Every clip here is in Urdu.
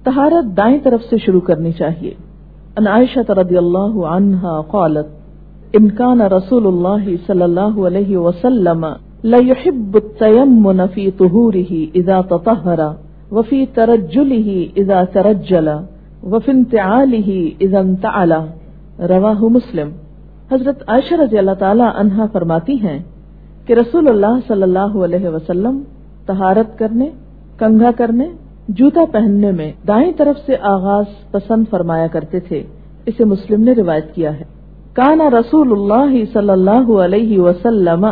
طہارت دائیں طرف سے شروع کرنی چاہیے. ان عائشہ رضی اللہ عنہا قالت ان كان رسول اللہ صلی اللہ علیہ وسلم ليحب التيمن في طهوره اذا تطهر وفي ترجله اذا ترجل وفي انتعاله اذا انتعل. رواہ مسلم. حضرت عائشہ رضی اللہ تعالی عنہا فرماتی ہیں کہ رسول اللہ صلی اللہ علیہ وسلم طہارت کرنے، کنگھا کرنے، جوتا پہننے میں دائیں طرف سے آغاز پسند فرمایا کرتے تھے. اسے مسلم نے روایت کیا ہے. کان رسول اللہ صلی اللہ علیہ وسلم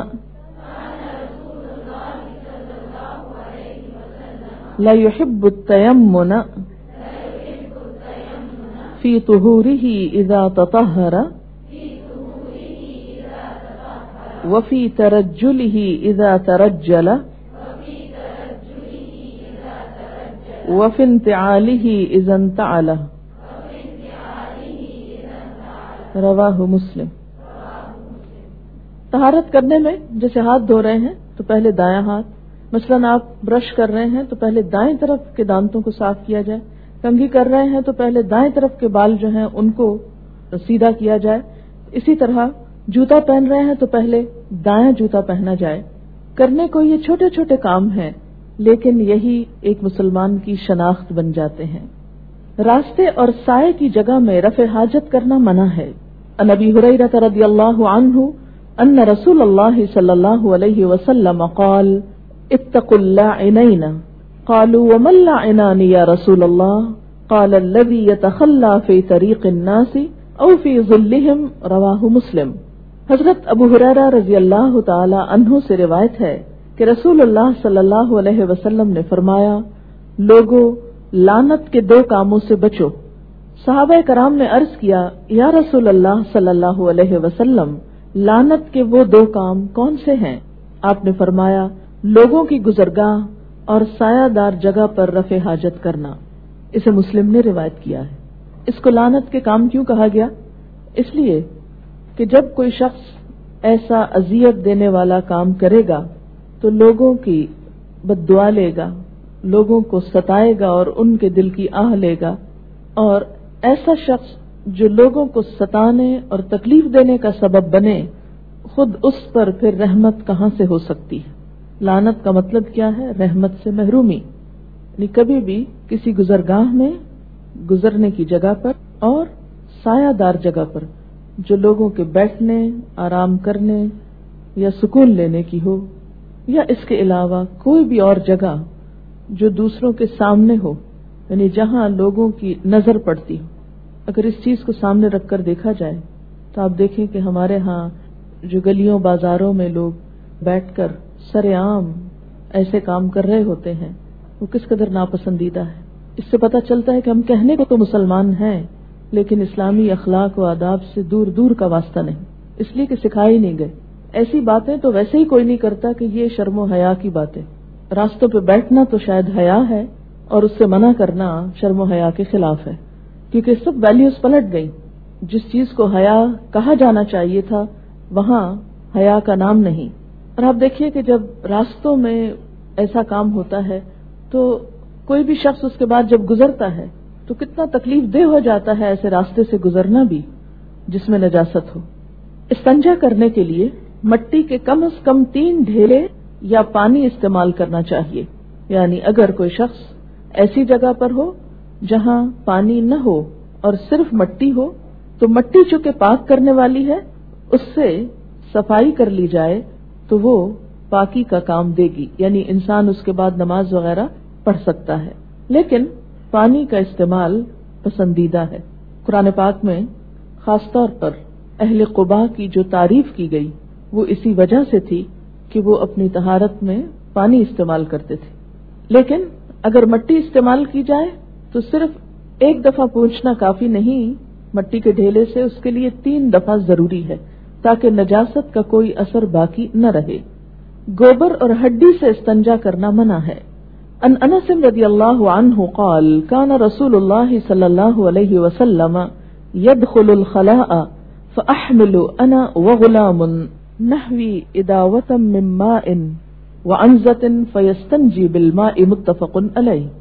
لا يحب التيمن في طهوره اذا تطهر وفي ترجله اذا ترجل وفي انتعاله اذا انتعل. رواہ مسلم. طہارت کرنے میں جیسے ہاتھ دھو رہے ہیں تو پہلے دایاں ہاتھ، مثلاً آپ برش کر رہے ہیں تو پہلے دائیں طرف کے دانتوں کو صاف کیا جائے، کنگھی کر رہے ہیں تو پہلے دائیں طرف کے بال جو ہیں ان کو سیدھا کیا جائے. اسی طرح جوتا پہن رہے ہیں تو پہلے دایاں جوتا پہنا جائے. کرنے کو یہ چھوٹے چھوٹے کام ہیں لیکن یہی ایک مسلمان کی شناخت بن جاتے ہیں. راستے اور سائے کی جگہ میں رفع حاجت کرنا منع ہے. عن ابی ہریرہ رضی اللہ عنہ ان رسول اللہ صلی اللہ علیہ وسلم قال اتقوا اللاعنین قالوا وما اللاعنان یا رسول اللہ قال الذی یتخلی فی طریق الناس او فی ظلہم. رواہ مسلم. حضرت ابو ہریرہ رضی اللہ تعالی عنہ سے روایت ہے کہ رسول اللہ صلی اللہ علیہ وسلم نے فرمایا لوگو لعنت کے دو کاموں سے بچو. صحابہ کرام نے عرض کیا یا رسول اللہ صلی اللہ علیہ وسلم لعنت کے وہ دو کام کون سے ہیں؟ آپ نے فرمایا لوگوں کی گزرگاہ اور سایہ دار جگہ پر رفع حاجت کرنا. اسے مسلم نے روایت کیا ہے. اس کو لعنت کے کام کیوں کہا گیا؟ اس لیے کہ جب کوئی شخص ایسا اذیت دینے والا کام کرے گا تو لوگوں کی بد دعا لے گا، لوگوں کو ستائے گا اور ان کے دل کی آہ لے گا. اور ایسا شخص جو لوگوں کو ستانے اور تکلیف دینے کا سبب بنے، خود اس پر پھر رحمت کہاں سے ہو سکتی ہے؟ لعنت کا مطلب کیا ہے؟ رحمت سے محرومی. یعنی کبھی بھی کسی گزرگاہ میں، گزرنے کی جگہ پر اور سایہ دار جگہ پر جو لوگوں کے بیٹھنے، آرام کرنے یا سکون لینے کی ہو، یا اس کے علاوہ کوئی بھی اور جگہ جو دوسروں کے سامنے ہو، یعنی جہاں لوگوں کی نظر پڑتی ہو. اگر اس چیز کو سامنے رکھ کر دیکھا جائے تو آپ دیکھیں کہ ہمارے ہاں جو گلیوں بازاروں میں لوگ بیٹھ کر سر عام ایسے کام کر رہے ہوتے ہیں وہ کس قدر ناپسندیدہ ہے. اس سے پتہ چلتا ہے کہ ہم کہنے کو تو مسلمان ہیں لیکن اسلامی اخلاق و آداب سے دور دور کا واسطہ نہیں، اس لیے کہ سکھائی نہیں گئے. ایسی باتیں تو ویسے ہی کوئی نہیں کرتا کہ یہ شرم و حیا کی باتیں. راستوں پہ بیٹھنا تو شاید حیا ہے اور اس سے منع کرنا شرم و حیا کے خلاف ہے، کیونکہ سب ویلیوز پلٹ گئی. جس چیز کو حیا کہا جانا چاہیے تھا وہاں حیا کا نام نہیں. اور آپ دیکھیے کہ جب راستوں میں ایسا کام ہوتا ہے تو کوئی بھی شخص اس کے بعد جب گزرتا ہے تو کتنا تکلیف دہ ہو جاتا ہے ایسے راستے سے گزرنا بھی جس میں نجاست ہو. استنجا کرنے کے لیے مٹی کے کم از کم 3 ڈھیلے یا پانی استعمال کرنا چاہیے. یعنی اگر کوئی شخص ایسی جگہ پر ہو جہاں پانی نہ ہو اور صرف مٹی ہو تو مٹی چونکہ پاک کرنے والی ہے اس سے صفائی کر لی جائے تو وہ پاکی کا کام دے گی، یعنی انسان اس کے بعد نماز وغیرہ پڑھ سکتا ہے. لیکن پانی کا استعمال پسندیدہ ہے. قرآن پاک میں خاص طور پر اہل قباء کی جو تعریف کی گئی وہ اسی وجہ سے تھی کہ وہ اپنی طہارت میں پانی استعمال کرتے تھے. لیکن اگر مٹی استعمال کی جائے تو صرف ایک دفعہ پوچھنا کافی نہیں، مٹی کے ڈھیلے سے اس کے لیے 3 دفعہ ضروری ہے تاکہ نجاست کا کوئی اثر باقی نہ رہے. گوبر اور ہڈی سے استنجا کرنا منع ہے. ان انس رضی اللہ عنہ قال کان رسول اللہ صلی اللہ علیہ وسلم يدخل الخلاء فاحمل انا وغلام نحوی اداوة من ماء وعنزة فيستنجي بالماء. متفق علیہ.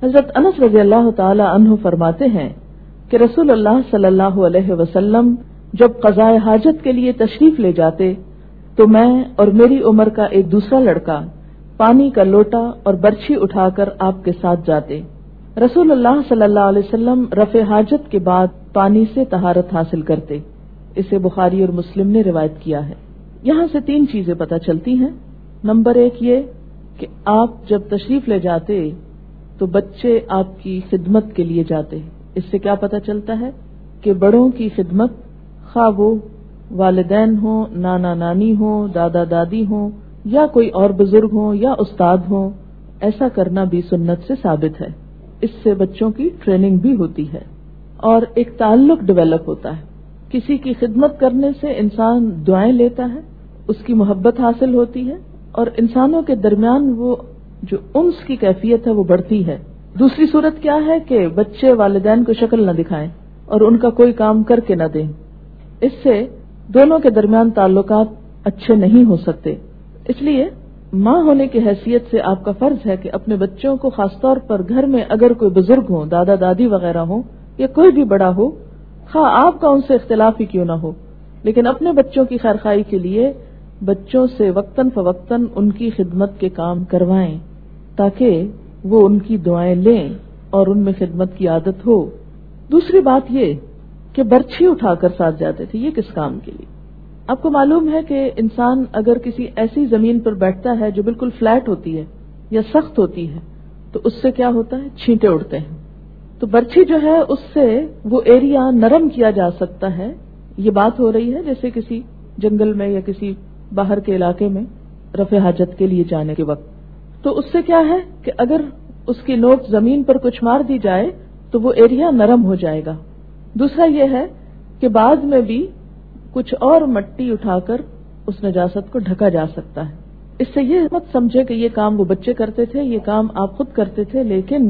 حضرت انس رضی اللہ تعالی عنہ فرماتے ہیں کہ رسول اللہ صلی اللہ علیہ وسلم جب قضاء حاجت کے لیے تشریف لے جاتے تو میں اور میری عمر کا ایک دوسرا لڑکا پانی کا لوٹا اور برچھی اٹھا کر آپ کے ساتھ جاتے. رسول اللہ صلی اللہ علیہ وسلم رفع حاجت کے بعد پانی سے طہارت حاصل کرتے. اسے بخاری اور مسلم نے روایت کیا ہے. یہاں سے 3 چیزیں پتہ چلتی ہیں. نمبر 1 یہ کہ آپ جب تشریف لے جاتے تو بچے آپ کی خدمت کے لیے جاتے. اس سے کیا پتہ چلتا ہے کہ بڑوں کی خدمت خواہ وہ والدین ہوں، نانا نانی ہوں، دادا دادی ہوں یا کوئی اور بزرگ ہوں یا استاد ہوں، ایسا کرنا بھی سنت سے ثابت ہے. اس سے بچوں کی ٹریننگ بھی ہوتی ہے اور ایک تعلق ڈیولپ ہوتا ہے. کسی کی خدمت کرنے سے انسان دعائیں لیتا ہے، اس کی محبت حاصل ہوتی ہے اور انسانوں کے درمیان وہ جو انس کی کیفیت ہے وہ بڑھتی ہے. دوسری صورت کیا ہے کہ بچے والدین کو شکل نہ دکھائیں اور ان کا کوئی کام کر کے نہ دیں. اس سے دونوں کے درمیان تعلقات اچھے نہیں ہو سکتے. اس لیے ماں ہونے کی حیثیت سے آپ کا فرض ہے کہ اپنے بچوں کو خاص طور پر گھر میں اگر کوئی بزرگ ہوں، دادا دادی وغیرہ ہوں یا کوئی بھی بڑا ہو، خواہ آپ کا ان سے اختلاف ہی کیوں نہ ہو، لیکن اپنے بچوں کی خیرخواہی کے لیے بچوں سے وقتاً فوقتاً ان کی خدمت کے کام کروائیں تاکہ وہ ان کی دعائیں لیں اور ان میں خدمت کی عادت ہو. دوسری بات یہ کہ برچھی اٹھا کر ساتھ جاتے تھے. یہ کس کام کے لیے؟ آپ کو معلوم ہے کہ انسان اگر کسی ایسی زمین پر بیٹھتا ہے جو بالکل فلیٹ ہوتی ہے یا سخت ہوتی ہے تو اس سے کیا ہوتا ہے؟ چھینٹے اڑتے ہیں. تو برچھی جو ہے اس سے وہ ایریا نرم کیا جا سکتا ہے. یہ بات ہو رہی ہے جیسے کسی جنگل میں یا کسی باہر کے علاقے میں رفع حاجت کے لیے جانے کے وقت. تو اس سے کیا ہے کہ اگر اس کی نوک زمین پر کچھ مار دی جائے تو وہ ایریا نرم ہو جائے گا. دوسرا یہ ہے کہ بعد میں بھی کچھ اور مٹی اٹھا کر اس نجاست کو ڈھکا جا سکتا ہے. اس سے یہ مت سمجھے کہ یہ کام وہ بچے کرتے تھے، یہ کام آپ خود کرتے تھے، لیکن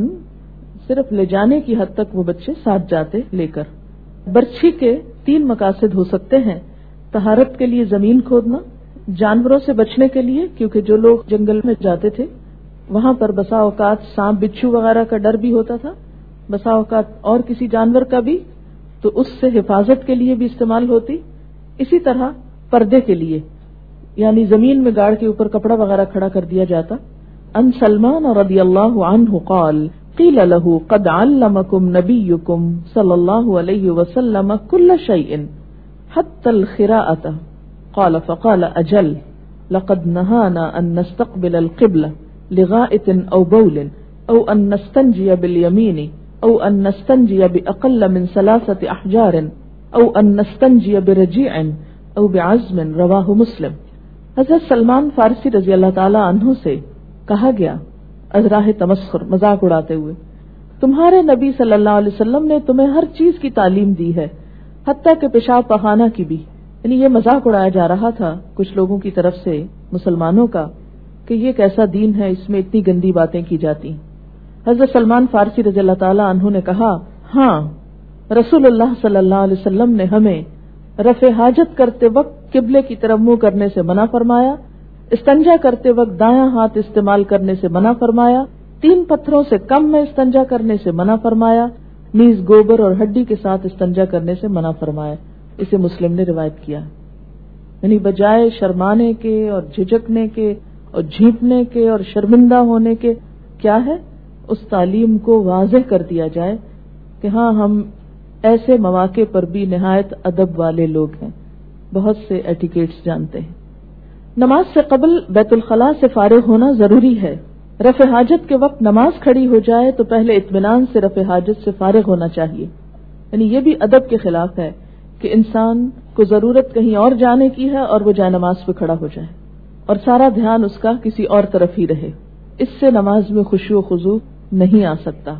صرف لے جانے کی حد تک وہ بچے ساتھ جاتے لے کر. برچھی کے 3 مقاصد ہو سکتے ہیں: طہارت کے لیے زمین کھودنا، جانوروں سے بچنے کے لیے کیونکہ جو لوگ جنگل میں جاتے تھے وہاں پر بسا اوقات سانپ بچھو وغیرہ کا ڈر بھی ہوتا تھا، بسا اوقات اور کسی جانور کا بھی، تو اس سے حفاظت کے لیے بھی استعمال ہوتی. اسی طرح پردے کے لیے، یعنی زمین میں گاڑ کے اوپر کپڑا وغیرہ کھڑا کر دیا جاتا. ان سلمان رضی اللہ عنہ قال قیل له قد علمکم نبیکم صلی اللہ علیہ وسلم کل شیء حتى الخراءة قال فقال اجل لقد نهانا ان نستقبل القبلة لغائط او بول او ان نستنجي باليمين او ان نستنجي باقل من 3 احجار او ان نستنجي برجيع او بعزم رواہ مسلم. حضرت سلمان فارسی رضی اللہ تعالی عنہ سے کہا گیا از راہ تمسخر، مذاق اڑاتے ہوئے، تمہارے نبی صلی اللہ علیہ وسلم نے تمہیں ہر چیز کی تعلیم دی ہے حتیٰ کہ پیشاب پخانہ کی بھی. یعنی یہ مذاق اڑایا جا رہا تھا کچھ لوگوں کی طرف سے مسلمانوں کا کہ یہ کیسا دین ہے، اس میں اتنی گندی باتیں کی جاتی. حضرت سلمان فارسی رضی اللہ تعالی عنہ نے کہا، ہاں رسول اللہ صلی اللہ علیہ وسلم نے ہمیں رفع حاجت کرتے وقت قبلے کی طرف منہ کرنے سے منع فرمایا، استنجا کرتے وقت دایاں ہاتھ استعمال کرنے سے منع فرمایا، 3 پتھروں سے کم میں استنجا کرنے سے منع فرمایا، نیز گوبر اور ہڈی کے ساتھ استنجا کرنے سے منع فرمایا. اسے مسلم نے روایت کیا. یعنی بجائے شرمانے کے اور جھجکنے کے اور جھینپنے کے اور شرمندہ ہونے کے کیا ہے، اس تعلیم کو واضح کر دیا جائے کہ ہاں ہم ایسے مواقع پر بھی نہایت ادب والے لوگ ہیں، بہت سے ایٹیکیٹس جانتے ہیں. نماز سے قبل بیت الخلاء سے فارغ ہونا ضروری ہے. رفع حاجت کے وقت نماز کھڑی ہو جائے تو پہلے اطمینان سے رفع حاجت سے فارغ ہونا چاہیے. یعنی یہ بھی ادب کے خلاف ہے کہ انسان کو ضرورت کہیں اور جانے کی ہے اور وہ جائے نماز پہ کھڑا ہو جائے اور سارا دھیان اس کا کسی اور طرف ہی رہے. اس سے نماز میں خشوع و خضوع نہیں آ سکتا.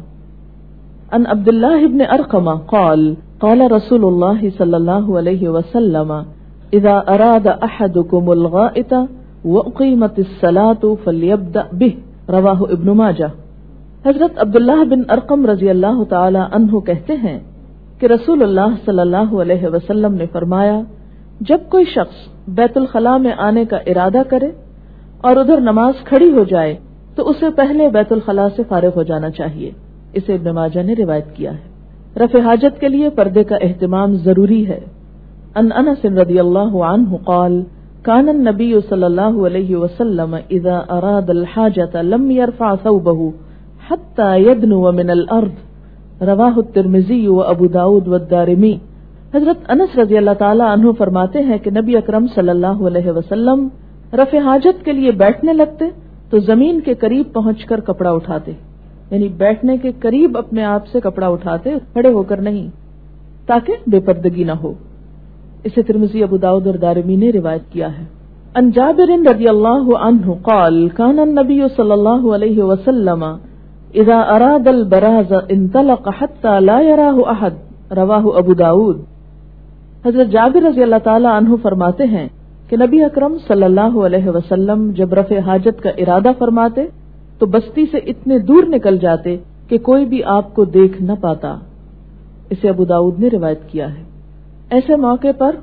ان عبداللہ ابن ارقمہ قال قال رسول اللہ صلی اللہ علیہ وسلم اذا اراد احدکم الغائط واقیمت الصلاة فلیبدأ به رواہ ابن ماجہ. حضرت عبداللہ بن ارقم رضی اللہ تعالی عنہ کہتے ہیں کہ رسول اللہ صلی اللہ علیہ وسلم نے فرمایا، جب کوئی شخص بیت الخلاء میں آنے کا ارادہ کرے اور ادھر نماز کھڑی ہو جائے تو اسے پہلے بیت الخلاء سے فارغ ہو جانا چاہیے. اسے ابن ماجہ نے روایت کیا ہے. رفع حاجت کے لیے پردے کا اہتمام ضروری ہے. ان انس رضی اللہ عنہ قال كان النبي صلی اللہ علیہ وسلم اذا اراد الحاجة لم يرفع ثوبه حتى يدنو من الارض. رواہ الترمذی و ابو داود والدارمی. حضرت انس رضی اللہ تعالی عنہ فرماتے ہیں کہ نبی اکرم صلی اللہ علیہ وسلم رفع حاجت کے لیے بیٹھنے لگتے تو زمین کے قریب پہنچ کر کپڑا اٹھاتے، یعنی بیٹھنے کے قریب اپنے آپ سے کپڑا اٹھاتے، کھڑے ہو کر نہیں، تاکہ بے پردگی نہ ہو. اسے ترمذی، ابو داؤد اور دارمی نے روایت کیا ہے. ان جابر رضی اللہ عنہ قال كان النبي صلی اللہ علیہ وسلم اذا اراد البراز انطلق حتى لا يراه احد. رواہ ابو داؤد. حضرت جابر رضی اللہ تعالی عنہ فرماتے ہیں کہ نبی اکرم صلی اللہ علیہ وسلم جب رفع حاجت کا ارادہ فرماتے تو بستی سے اتنے دور نکل جاتے کہ کوئی بھی آپ کو دیکھ نہ پاتا. اسے ابو داؤد نے روایت کیا ہے. ایسے موقع پر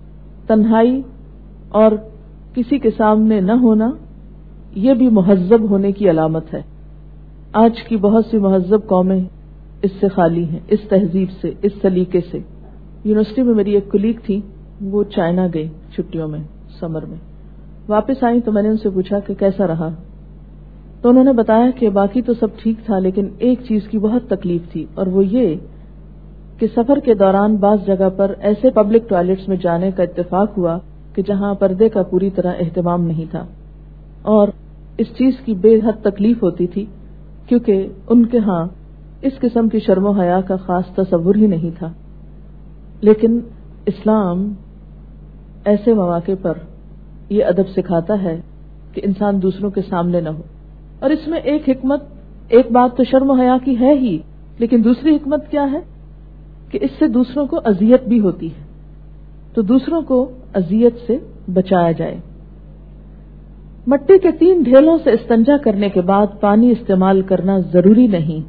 تنہائی اور کسی کے سامنے نہ ہونا یہ بھی مہذب ہونے کی علامت ہے. آج کی بہت سی مہذب قومیں اس سے خالی ہیں، اس تہذیب سے، اس سلیقے سے. یونیورسٹی میں میری ایک کلیگ تھی، وہ چائنا گئی چھٹیوں میں، سمر میں. واپس آئی تو میں نے ان سے پوچھا کہ کیسا رہا، تو انہوں نے بتایا کہ باقی تو سب ٹھیک تھا لیکن ایک چیز کی بہت تکلیف تھی، اور وہ یہ کہ سفر کے دوران بعض جگہ پر ایسے پبلک ٹوائلٹس میں جانے کا اتفاق ہوا کہ جہاں پردے کا پوری طرح اہتمام نہیں تھا، اور اس چیز کی بے حد تکلیف ہوتی تھی کیونکہ ان کے ہاں اس قسم کی شرم و حیا کا خاص تصور ہی نہیں تھا. لیکن اسلام ایسے مواقع پر یہ ادب سکھاتا ہے کہ انسان دوسروں کے سامنے نہ ہو. اور اس میں ایک حکمت، ایک بات تو شرم و حیا کی ہے ہی، لیکن دوسری حکمت کیا ہے کہ اس سے دوسروں کو اذیت بھی ہوتی ہے، تو دوسروں کو اذیت سے بچایا جائے. مٹی کے 3 ڈھیلوں سے استنجا کرنے کے بعد پانی استعمال کرنا ضروری نہیں.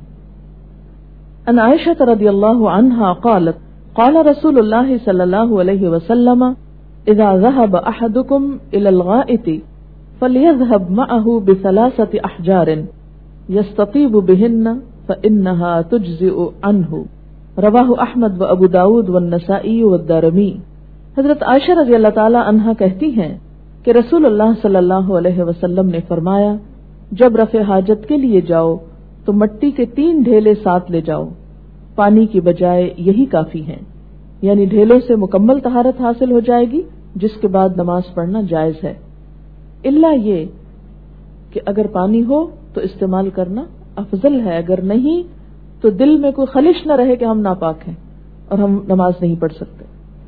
ان عائشہ رضی اللہ عنہا قالت قال رسول اللہ صلی اللہ علیہ وسلم اذا ذهب احدكم الى الغائط فليذهب معه ب3 احجار يستطيب بهن فانها تجزئ عنه. رواہ احمد و ابو داود والنسائی والدارمی. حضرت عائشہ رضی اللہ تعالی عنہا کہتی ہیں کہ رسول اللہ صلی اللہ علیہ وسلم نے فرمایا جب رفع حاجت کے لیے جاؤ تو مٹی کے 3 ڈھیلے ساتھ لے جاؤ، پانی کی بجائے یہی کافی ہیں. یعنی ڈھیلوں سے مکمل طہارت حاصل ہو جائے گی جس کے بعد نماز پڑھنا جائز ہے، الا یہ کہ اگر پانی ہو تو استعمال کرنا افضل ہے، اگر نہیں تو دل میں کوئی خلش نہ رہے کہ ہم ناپاک ہیں اور ہم نماز نہیں پڑھ سکتے.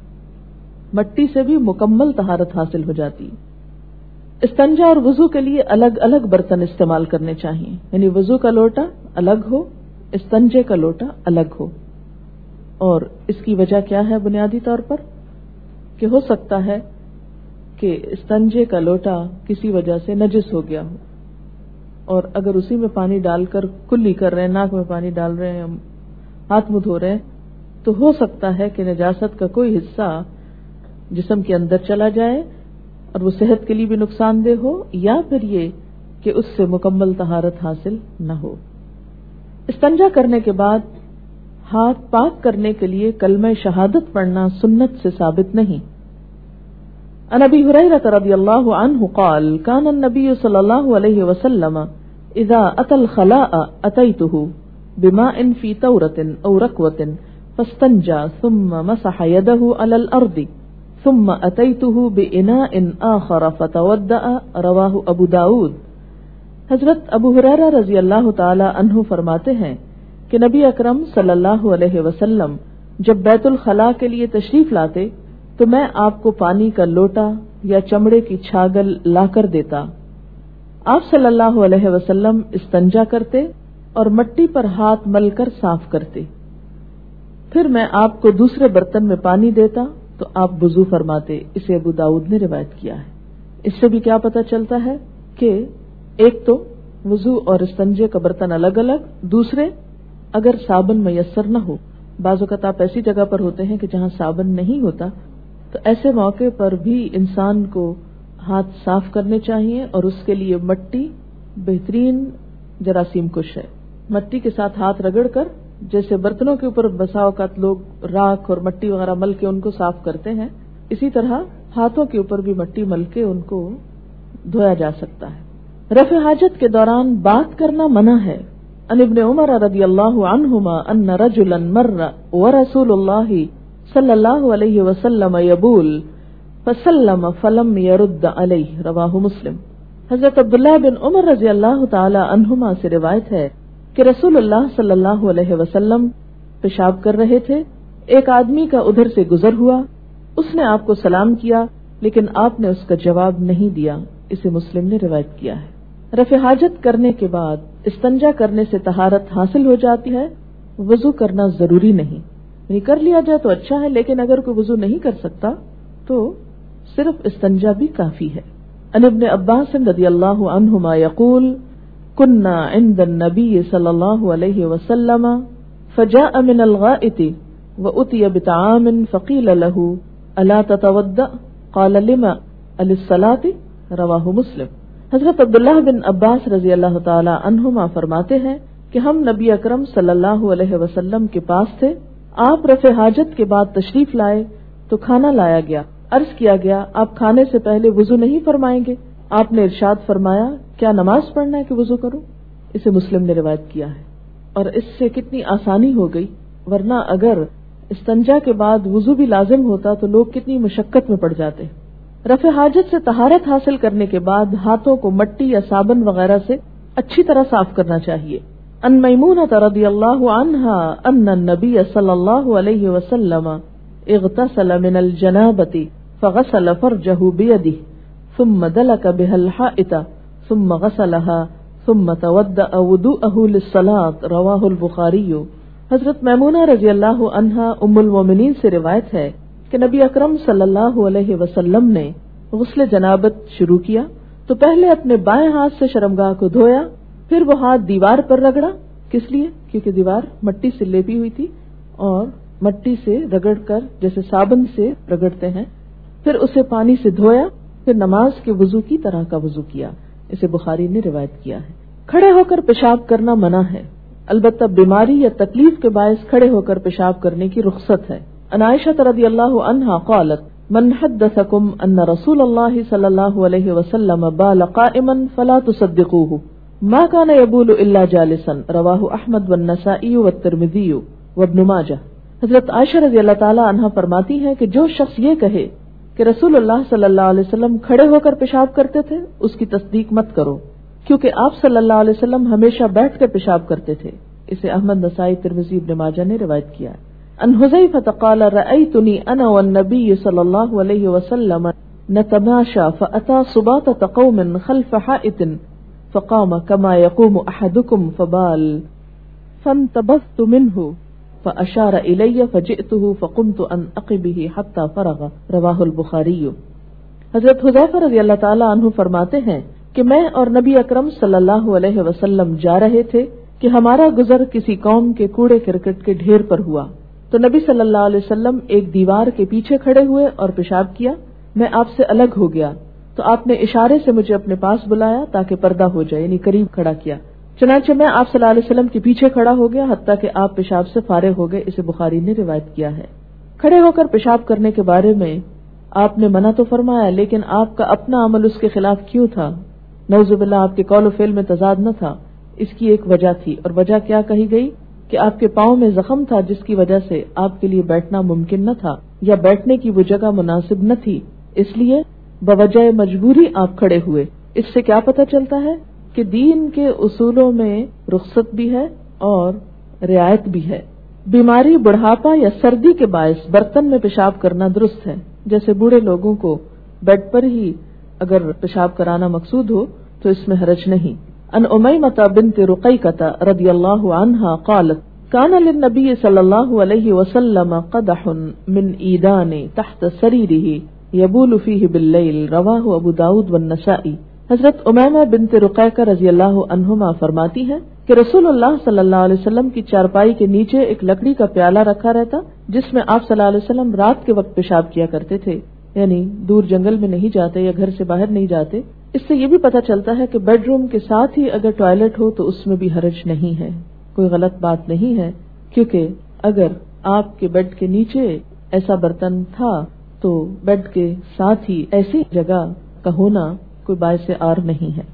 مٹی سے بھی مکمل طہارت حاصل ہو جاتی. استنجا اور وضو کے لیے الگ الگ برتن استعمال کرنے چاہیے، یعنی وضو کا لوٹا الگ ہو، استنجے کا لوٹا الگ ہو. اور اس کی وجہ کیا ہے؟ بنیادی طور پر کہ ہو سکتا ہے کہ استنجے کا لوٹا کسی وجہ سے نجس ہو گیا ہو، اور اگر اسی میں پانی ڈال کر کلی کر رہے ہیں، ناک میں پانی ڈال رہے ہیں، ہاتھ منہ دھو رہے ہیں، تو ہو سکتا ہے کہ نجاست کا کوئی حصہ جسم کے اندر چلا جائے اور وہ صحت کے لیے بھی نقصان دہ ہو، یا پھر یہ کہ اس سے مکمل طہارت حاصل نہ ہو. استنجا کرنے کے بعد ہاتھ پاک کرنے کے لیے کلمہ شہادت پڑھنا سنت سے ثابت نہیں. عن ابی ہریرہ رضی اللہ عنہ قال كان النبی صلی اللہ علیہ وسلم اذا اتى الخلاء اتيته بماء في تورة او ركوة فاستنجى ثم مسح يده على الارض ثم اتيته باناء آخر فتودأ. رواہ ابو داود. حضرت ابو ہریرہ رضی اللہ تعالی عنہ فرماتے ہیں کہ نبی اکرم صلی اللہ علیہ وسلم جب بیت الخلاء کے لیے تشریف لاتے تو میں آپ کو پانی کا لوٹا یا چمڑے کی چھاگل لا کر دیتا. آپ صلی اللہ علیہ وسلم استنجا کرتے اور مٹی پر ہاتھ مل کر صاف کرتے. پھر میں آپ کو دوسرے برتن میں پانی دیتا تو آپ وضو فرماتے. اسے ابو داؤد نے روایت کیا ہے. اس سے بھی کیا پتہ چلتا ہے کہ ایک تو وضو اور استنجے کا برتن الگ الگ، دوسرے اگر صابن میسر نہ ہو، بعض اوقات آپ ایسی جگہ پر ہوتے ہیں کہ جہاں صابن نہیں ہوتا، تو ایسے موقع پر بھی انسان کو ہاتھ صاف کرنے چاہیے اور اس کے لیے مٹی بہترین جراثیم کش ہے. مٹی کے ساتھ ہاتھ رگڑ کر، جیسے برتنوں کے اوپر بسا اوقات لوگ راکھ اور مٹی وغیرہ مل کے ان کو صاف کرتے ہیں، اسی طرح ہاتھوں کے اوپر بھی مٹی مل کے ان کو دھویا جا سکتا ہے. رفع حاجت کے دوران بات کرنا منع ہے. عن ابن عمر رضی اللہ عنہما ان رجلا مر ورسول اللہ صلی اللہ علیہ وسلم یبول فسلم فلم يرد علیہ، رواہ مسلم. حضرت عبداللہ بن عمر رضی اللہ تعالی عنہما سے روایت ہے کہ رسول اللہ صلی اللہ علیہ وسلم پیشاب کر رہے تھے. ایک آدمی کا ادھر سے گزر ہوا، اس نے آپ کو سلام کیا لیکن آپ نے اس کا جواب نہیں دیا. اسے مسلم نے روایت کیا ہے. رفع حاجت کرنے کے بعد استنجا کرنے سے طہارت حاصل ہو جاتی ہے. وضو کرنا ضروری نہیں، یعنی کر لیا جائے تو اچھا ہے، لیکن اگر کوئی وضو نہیں کر سکتا تو صرف استنجا بھی کافی ہے. عن ابن عباس رضی اللہ عنہما یقول كنا عند النبي صلی اللہ علیہ وسلم فجاء من الغائط وأتي بطعام فقيل له ألا تتوضأ قال لما للصلاة، رواہ مسلم. حضرت عبداللہ بن عباس رضی اللہ تعالی عنہما فرماتے ہیں کہ ہم نبی اکرم صلی اللہ علیہ وسلم کے پاس تھے. آپ رفع حاجت کے بعد تشریف لائے تو کھانا لایا گیا. عرض کیا گیا آپ کھانے سے پہلے وضو نہیں فرمائیں گے؟ آپ نے ارشاد فرمایا کیا نماز پڑھنا ہے کہ وضو کروں؟ اسے مسلم نے روایت کیا ہے. اور اس سے کتنی آسانی ہو گئی، ورنہ اگر استنجا کے بعد وضو بھی لازم ہوتا تو لوگ کتنی مشقت میں پڑ جاتے. رفع حاجت سے طہارت حاصل کرنے کے بعد ہاتھوں کو مٹی یا صابن وغیرہ سے اچھی طرح صاف کرنا چاہیے. ان میمونہ رضی اللہ عنہا ان النبی صلی اللہ علیہ وسلم اغتسل من الجنابۃ فغسل فرجہ بیدہ ثم دلک بها الحائط ثم غسلها ثم تودأ وضوءه للصلاة، رواہ البخاری. حضرت میمونہ رضی اللہ عنہا ام المومنین سے روایت ہے کہ نبی اکرم صلی اللہ علیہ وسلم نے غسل جنابت شروع کیا تو پہلے اپنے بائیں ہاتھ سے شرمگاہ کو دھویا، پھر وہ ہاتھ دیوار پر رگڑا. کس لیے؟ کیونکہ دیوار مٹی سے لیپی ہوئی تھی اور مٹی سے رگڑ کر جیسے صابن سے رگڑتے ہیں، پھر اسے پانی سے دھویا، پھر نماز کے وضو کی طرح کا وضو کیا. اسے بخاری نے روایت کیا ہے. کھڑے ہو کر پیشاب کرنا منع ہے، البتہ بیماری یا تکلیف کے باعث کھڑے ہو کر پیشاب کرنے کی رخصت ہے. عن عائشہ رضی اللہ عنہا قالت من حدثکم ان رسول اللہ صلی اللہ علیہ وسلم بال قائما فلا تصدقوه ما كان يبول الا جالسا، رواہ احمد والنسائی والترمذی وابن ماجہ. حضرت عائشہ رضی اللہ تعالی عنہا فرماتی ہیں کہ جو شخص یہ کہے کہ رسول اللہ صلی اللہ علیہ وسلم کھڑے ہو کر پیشاب کرتے تھے، اس کی تصدیق مت کرو، کیونکہ آپ صلی اللہ علیہ وسلم ہمیشہ بیٹھ کر پیشاب کرتے تھے. اسے احمد، نسائی، ترمذی، ابن ماجہ نے روایت کیا ہے. ان حذیفہ قال رأیتنی انا والنبی صلی اللہ علیہ وسلم نتماشى فأتى صباطة قوم خلف حائط فقام كما يقوم احدكم فبال فانتبذت منه فأشار إلي فجئته فقمت عن عقبه حتى فرغ، رواہ البخاری. حضرت حذیفہ رضی اللہ تعالی عنہ فرماتے ہیں کہ میں اور نبی اکرم صلی اللہ علیہ وسلم جا رہے تھے کہ ہمارا گزر کسی قوم کے کوڑے کرکٹ کے ڈھیر پر ہوا تو نبی صلی اللہ علیہ وسلم ایک دیوار کے پیچھے کھڑے ہوئے اور پیشاب کیا. میں آپ سے الگ ہو گیا تو آپ نے اشارے سے مجھے اپنے پاس بلایا تاکہ پردہ ہو جائے، یعنی قریب کھڑا کیا. چنانچہ میں آپ صلی اللہ علیہ وسلم کے پیچھے کھڑا ہو گیا حتیٰ کہ آپ پیشاب سے فارغ ہو گئے. اسے بخاری نے روایت کیا ہے. کھڑے ہو کر پیشاب کرنے کے بارے میں آپ نے منع تو فرمایا، لیکن آپ کا اپنا عمل اس کے خلاف کیوں تھا؟ نعوذ باللہ آپ کے قول و فعل میں تضاد نہ تھا. اس کی ایک وجہ تھی، اور وجہ کیا کہی گئی کہ آپ کے پاؤں میں زخم تھا جس کی وجہ سے آپ کے لیے بیٹھنا ممکن نہ تھا یا بیٹھنے کی وہ جگہ مناسب نہ تھی، اس لیے بوجہ مجبوری آپ کھڑے ہوئے. اس سے کیا پتہ چلتا ہے کہ دین کے اصولوں میں رخصت بھی ہے اور رعایت بھی ہے. بیماری، بڑھاپا یا سردی کے باعث برتن میں پیشاب کرنا درست ہے، جیسے بوڑھے لوگوں کو بیڈ پر ہی اگر پیشاب کرانا مقصود ہو تو اس میں حرج نہیں. ان امیمہ بنت رقیقہ رضی اللہ عنہا قالت کان للنبی صلی اللہ علیہ وسلم قدح من عیدان تحت سریرہ یبول فیہ باللیل، رواہ ابو داود والنسائی. حضرت امیمہ بنت رقیقہ رضی اللہ عنہما فرماتی ہیں کہ رسول اللہ صلی اللہ علیہ وسلم کی چارپائی کے نیچے ایک لکڑی کا پیالہ رکھا رہتا جس میں آپ صلی اللہ علیہ وسلم رات کے وقت پیشاب کیا کرتے تھے، یعنی دور جنگل میں نہیں جاتے یا گھر سے باہر نہیں جاتے اس سے یہ بھی پتہ چلتا ہے کہ بیڈ روم کے ساتھ ہی اگر ٹوائلٹ ہو تو اس میں بھی حرج نہیں ہے، کوئی غلط بات نہیں ہے، کیونکہ اگر آپ کے بیڈ کے نیچے ایسا برتن تھا تو بیڈ کے ساتھ ہی ایسی جگہ کا ہونا کوئی باعث عار نہیں ہے۔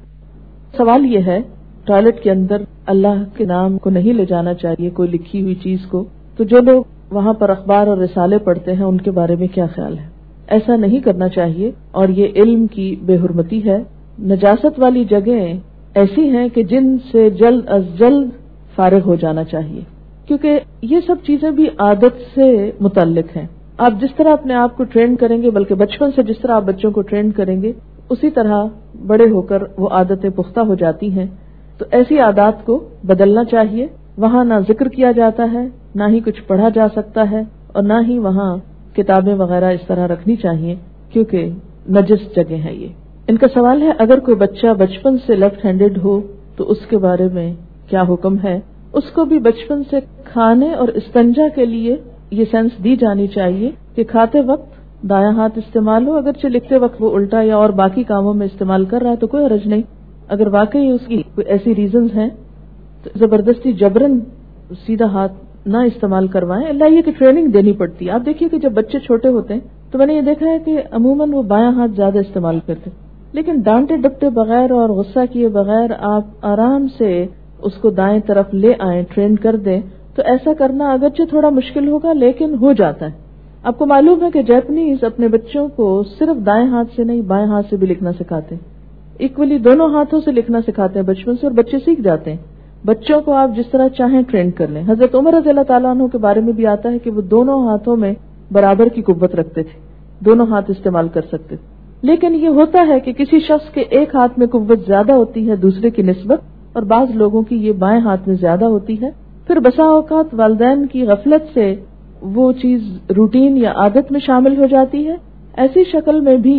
سوال یہ ہے، ٹوائلٹ کے اندر اللہ کے نام کو نہیں لے جانا چاہیے، کوئی لکھی ہوئی چیز کو، تو جو لوگ وہاں پر اخبار اور رسالے پڑھتے ہیں ان کے بارے میں کیا خیال ہے؟ ایسا نہیں کرنا چاہیے، اور یہ علم کی بے حرمتی ہے۔ نجاست والی جگہیں ایسی ہیں کہ جن سے جلد از جلد فارغ ہو جانا چاہیے، کیونکہ یہ سب چیزیں بھی عادت سے متعلق ہیں۔ آپ جس طرح اپنے آپ کو ٹرین کریں گے، بلکہ بچپن سے جس طرح آپ بچوں کو ٹرین کریں گے، اسی طرح بڑے ہو کر وہ عادتیں پختہ ہو جاتی ہیں۔ تو ایسی عادات کو بدلنا چاہیے۔ وہاں نہ ذکر کیا جاتا ہے، نہ ہی کچھ پڑھا جا سکتا ہے، اور نہ ہی وہاں کتابیں وغیرہ اس طرح رکھنی چاہیے، کیونکہ نجس جگہ ہے یہ۔ ان کا سوال ہے، اگر کوئی بچہ بچپن سے لیفٹ ہینڈڈ ہو تو اس کے بارے میں کیا حکم ہے؟ اس کو بھی بچپن سے کھانے اور استنجا کے لیے یہ سینس دی جانی چاہیے کہ کھاتے وقت دایاں ہاتھ استعمال ہو، اگرچہ لکھتے وقت وہ الٹا یا اور باقی کاموں میں استعمال کر رہا ہے تو کوئی حرج نہیں۔ اگر واقعی اس کی کوئی ایسی ریزنز ہیں تو زبردستی جبرن سیدھا ہاتھ نہ استعمال کروائیں، اللہ یہ کہ ٹریننگ دینی پڑتی ہے۔ آپ دیکھیے کہ جب بچے چھوٹے ہوتے ہیں تو میں نے یہ دیکھا ہے کہ عموماً وہ بایاں ہاتھ زیادہ استعمال کرتے، لیکن ڈانٹے ڈپٹے بغیر اور غصہ کیے بغیر آپ آرام سے اس کو دائیں طرف لے آئیں، ٹرین کر دیں، تو ایسا کرنا اگرچہ تھوڑا مشکل ہوگا لیکن ہو جاتا ہے۔ آپ کو معلوم ہے کہ جیپنیز اپنے بچوں کو صرف دائیں ہاتھ سے نہیں بائیں ہاتھ سے بھی لکھنا سکھاتے ہیں، ایکولی دونوں ہاتھوں سے لکھنا سکھاتے ہیں بچپن سے، اور بچے سیکھ جاتے ہیں۔ بچوں کو آپ جس طرح چاہیں ٹرین کر لیں۔ حضرت عمر رضی اللہ تعالیٰ عنہ کے بارے میں بھی آتا ہے کہ وہ دونوں ہاتھوں میں برابر کی قوت رکھتے تھے، دونوں ہاتھ استعمال کر سکتے تھے۔ لیکن یہ ہوتا ہے کہ کسی شخص کے ایک ہاتھ میں قوت زیادہ ہوتی ہے دوسرے کی نسبت، اور بعض لوگوں کی یہ بائیں ہاتھ میں زیادہ ہوتی ہے۔ پھر بسا اوقات والدین کی غفلت سے وہ چیز روٹین یا عادت میں شامل ہو جاتی ہے۔ ایسی شکل میں بھی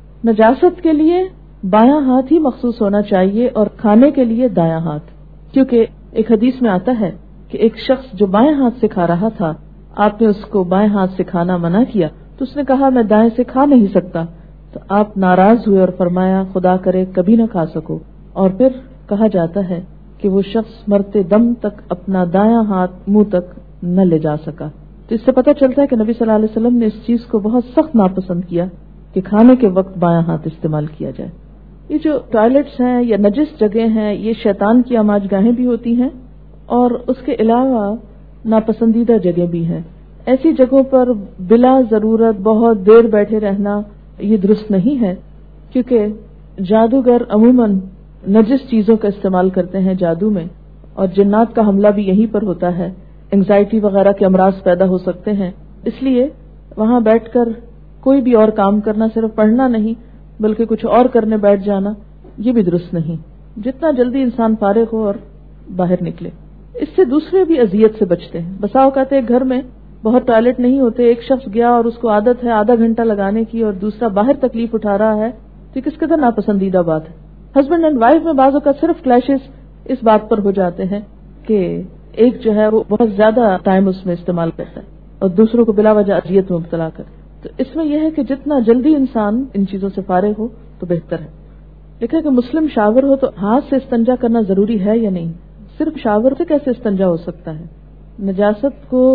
نجاست کے لیے بایاں ہاتھ ہی مخصوص ہونا چاہیے اور کھانے کے لیے دایاں ہاتھ، کیونکہ ایک حدیث میں آتا ہے کہ ایک شخص جو بائیں ہاتھ سے کھا رہا تھا، آپ نے اس کو بائیں ہاتھ سے کھانا منع کیا تو اس نے کہا میں دائیں سے کھا نہیں سکتا، تو آپ ناراض ہوئے اور فرمایا خدا کرے کبھی نہ کھا سکو، اور پھر کہا جاتا ہے کہ وہ شخص مرتے دم تک اپنا دایاں ہاتھ منہ تک نہ لے جا سکا۔ تو اس سے پتہ چلتا ہے کہ نبی صلی اللہ علیہ وسلم نے اس چیز کو بہت سخت ناپسند کیا کہ کھانے کے وقت بایاں ہاتھ استعمال کیا جائے۔ یہ جو ٹوائلٹس ہیں یا نجس جگہ ہیں، یہ شیطان کی آماج گاہیں بھی ہوتی ہیں، اور اس کے علاوہ ناپسندیدہ جگہ بھی ہیں۔ ایسی جگہوں پر بلا ضرورت بہت دیر بیٹھے رہنا یہ درست نہیں ہے، کیونکہ جادوگر عموماً نجس چیزوں کا استعمال کرتے ہیں جادو میں، اور جنات کا حملہ بھی یہیں پر ہوتا ہے، انگزائٹی وغیرہ کے امراض پیدا ہو سکتے ہیں۔ اس لیے وہاں بیٹھ کر کوئی بھی اور کام کرنا، صرف پڑھنا نہیں بلکہ کچھ اور کرنے بیٹھ جانا، یہ بھی درست نہیں۔ جتنا جلدی انسان فارغ ہو اور باہر نکلے، اس سے دوسرے بھی اذیت سے بچتے ہیں۔ بسا اوقات ایک گھر میں بہت ٹوائلٹ نہیں ہوتے، ایک شخص گیا اور اس کو عادت ہے آدھا گھنٹہ لگانے کی، اور دوسرا باہر تکلیف اٹھا رہا ہے، تو کس قدر ناپسندیدہ بات ہے۔ ہسبینڈ اینڈ وائف میں بعض اوقات صرف کلیشز اس بات پر ہو جاتے ہیں کہ ایک جو ہے وہ بہت زیادہ ٹائم اس میں استعمال کرتا ہے اور دوسروں کو بلا وجہ اذیت میں مبتلا کرتا ہے۔ تو اس میں یہ ہے کہ جتنا جلدی انسان ان چیزوں سے فارغ ہو تو بہتر ہے۔ لکھا ہے کہ مسلم شاور ہو تو ہاتھ سے استنجا کرنا ضروری ہے یا نہیں؟ صرف شاور سے کیسے استنجا ہو سکتا ہے؟ نجاست کو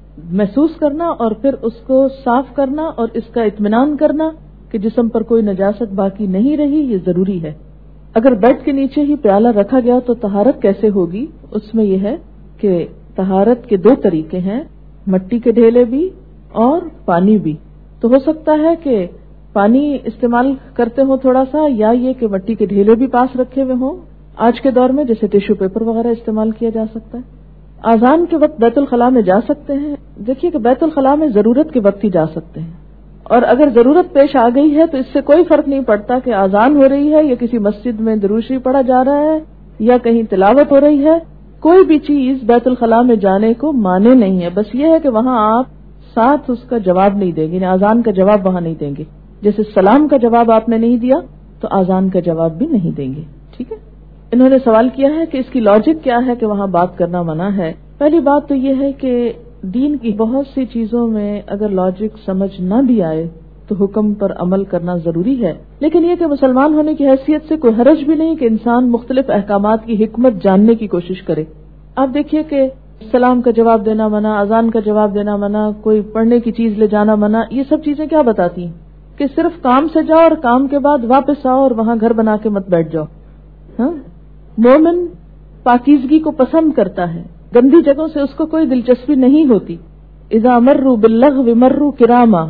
محسوس کرنا اور پھر اس کو صاف کرنا اور اس کا اطمینان کرنا کہ جسم پر کوئی نجاست باقی نہیں رہی، یہ ضروری ہے۔ اگر بیڈ کے نیچے ہی پیالہ رکھا گیا تو طہارت کیسے ہوگی؟ اس میں یہ ہے کہ طہارت کے دو طریقے ہیں، مٹی کے ڈھیلے بھی اور پانی بھی۔ تو ہو سکتا ہے کہ پانی استعمال کرتے ہوں تھوڑا سا، یا یہ کہ مٹی کے ڈھیلے بھی پاس رکھے ہوئے ہوں آج کے دور میں، جیسے ٹیشو پیپر وغیرہ استعمال کیا جا سکتا ہے۔ اذان کے وقت بیت الخلاء میں جا سکتے ہیں؟ دیکھیے کہ بیت الخلاء میں ضرورت کے وقت ہی جا سکتے ہیں، اور اگر ضرورت پیش آ گئی ہے تو اس سے کوئی فرق نہیں پڑتا کہ اذان ہو رہی ہے یا کسی مسجد میں درود شریف پڑھا جا رہا ہے یا کہیں تلاوت ہو رہی ہے، کوئی بھی چیز بیت الخلاء میں جانے کو مانے نہیں ہے۔ بس یہ ہے کہ وہاں آپ ساتھ اس کا جواب نہیں دیں گے، یعنی اذان کا جواب وہاں نہیں دیں گے، جیسے سلام کا جواب آپ نے نہیں دیا تو اذان کا جواب بھی نہیں دیں گے، ٹھیک ہے۔ انہوں نے سوال کیا ہے کہ اس کی لاجک کیا ہے کہ وہاں بات کرنا منع ہے۔ پہلی بات تو یہ ہے کہ دین کی بہت سی چیزوں میں اگر لاجک سمجھ نہ بھی آئے تو حکم پر عمل کرنا ضروری ہے، لیکن یہ کہ مسلمان ہونے کی حیثیت سے کوئی حرج بھی نہیں کہ انسان مختلف احکامات کی حکمت جاننے کی کوشش کرے۔ آپ دیکھیے کہ سلام کا جواب دینا منع، اذان کا جواب دینا منع، کوئی پڑھنے کی چیز لے جانا منع، یہ سب چیزیں کیا بتاتی ہیں کہ صرف کام سے جاؤ اور کام کے بعد واپس آؤ اور وہاں گھر بنا کے مت بیٹھ جاؤ۔ ہاں، مومن پاکیزگی کو پسند کرتا ہے، گندی جگہوں سے اس کو کوئی دلچسپی نہیں ہوتی۔ اذا مروا باللغو مروا کراما۔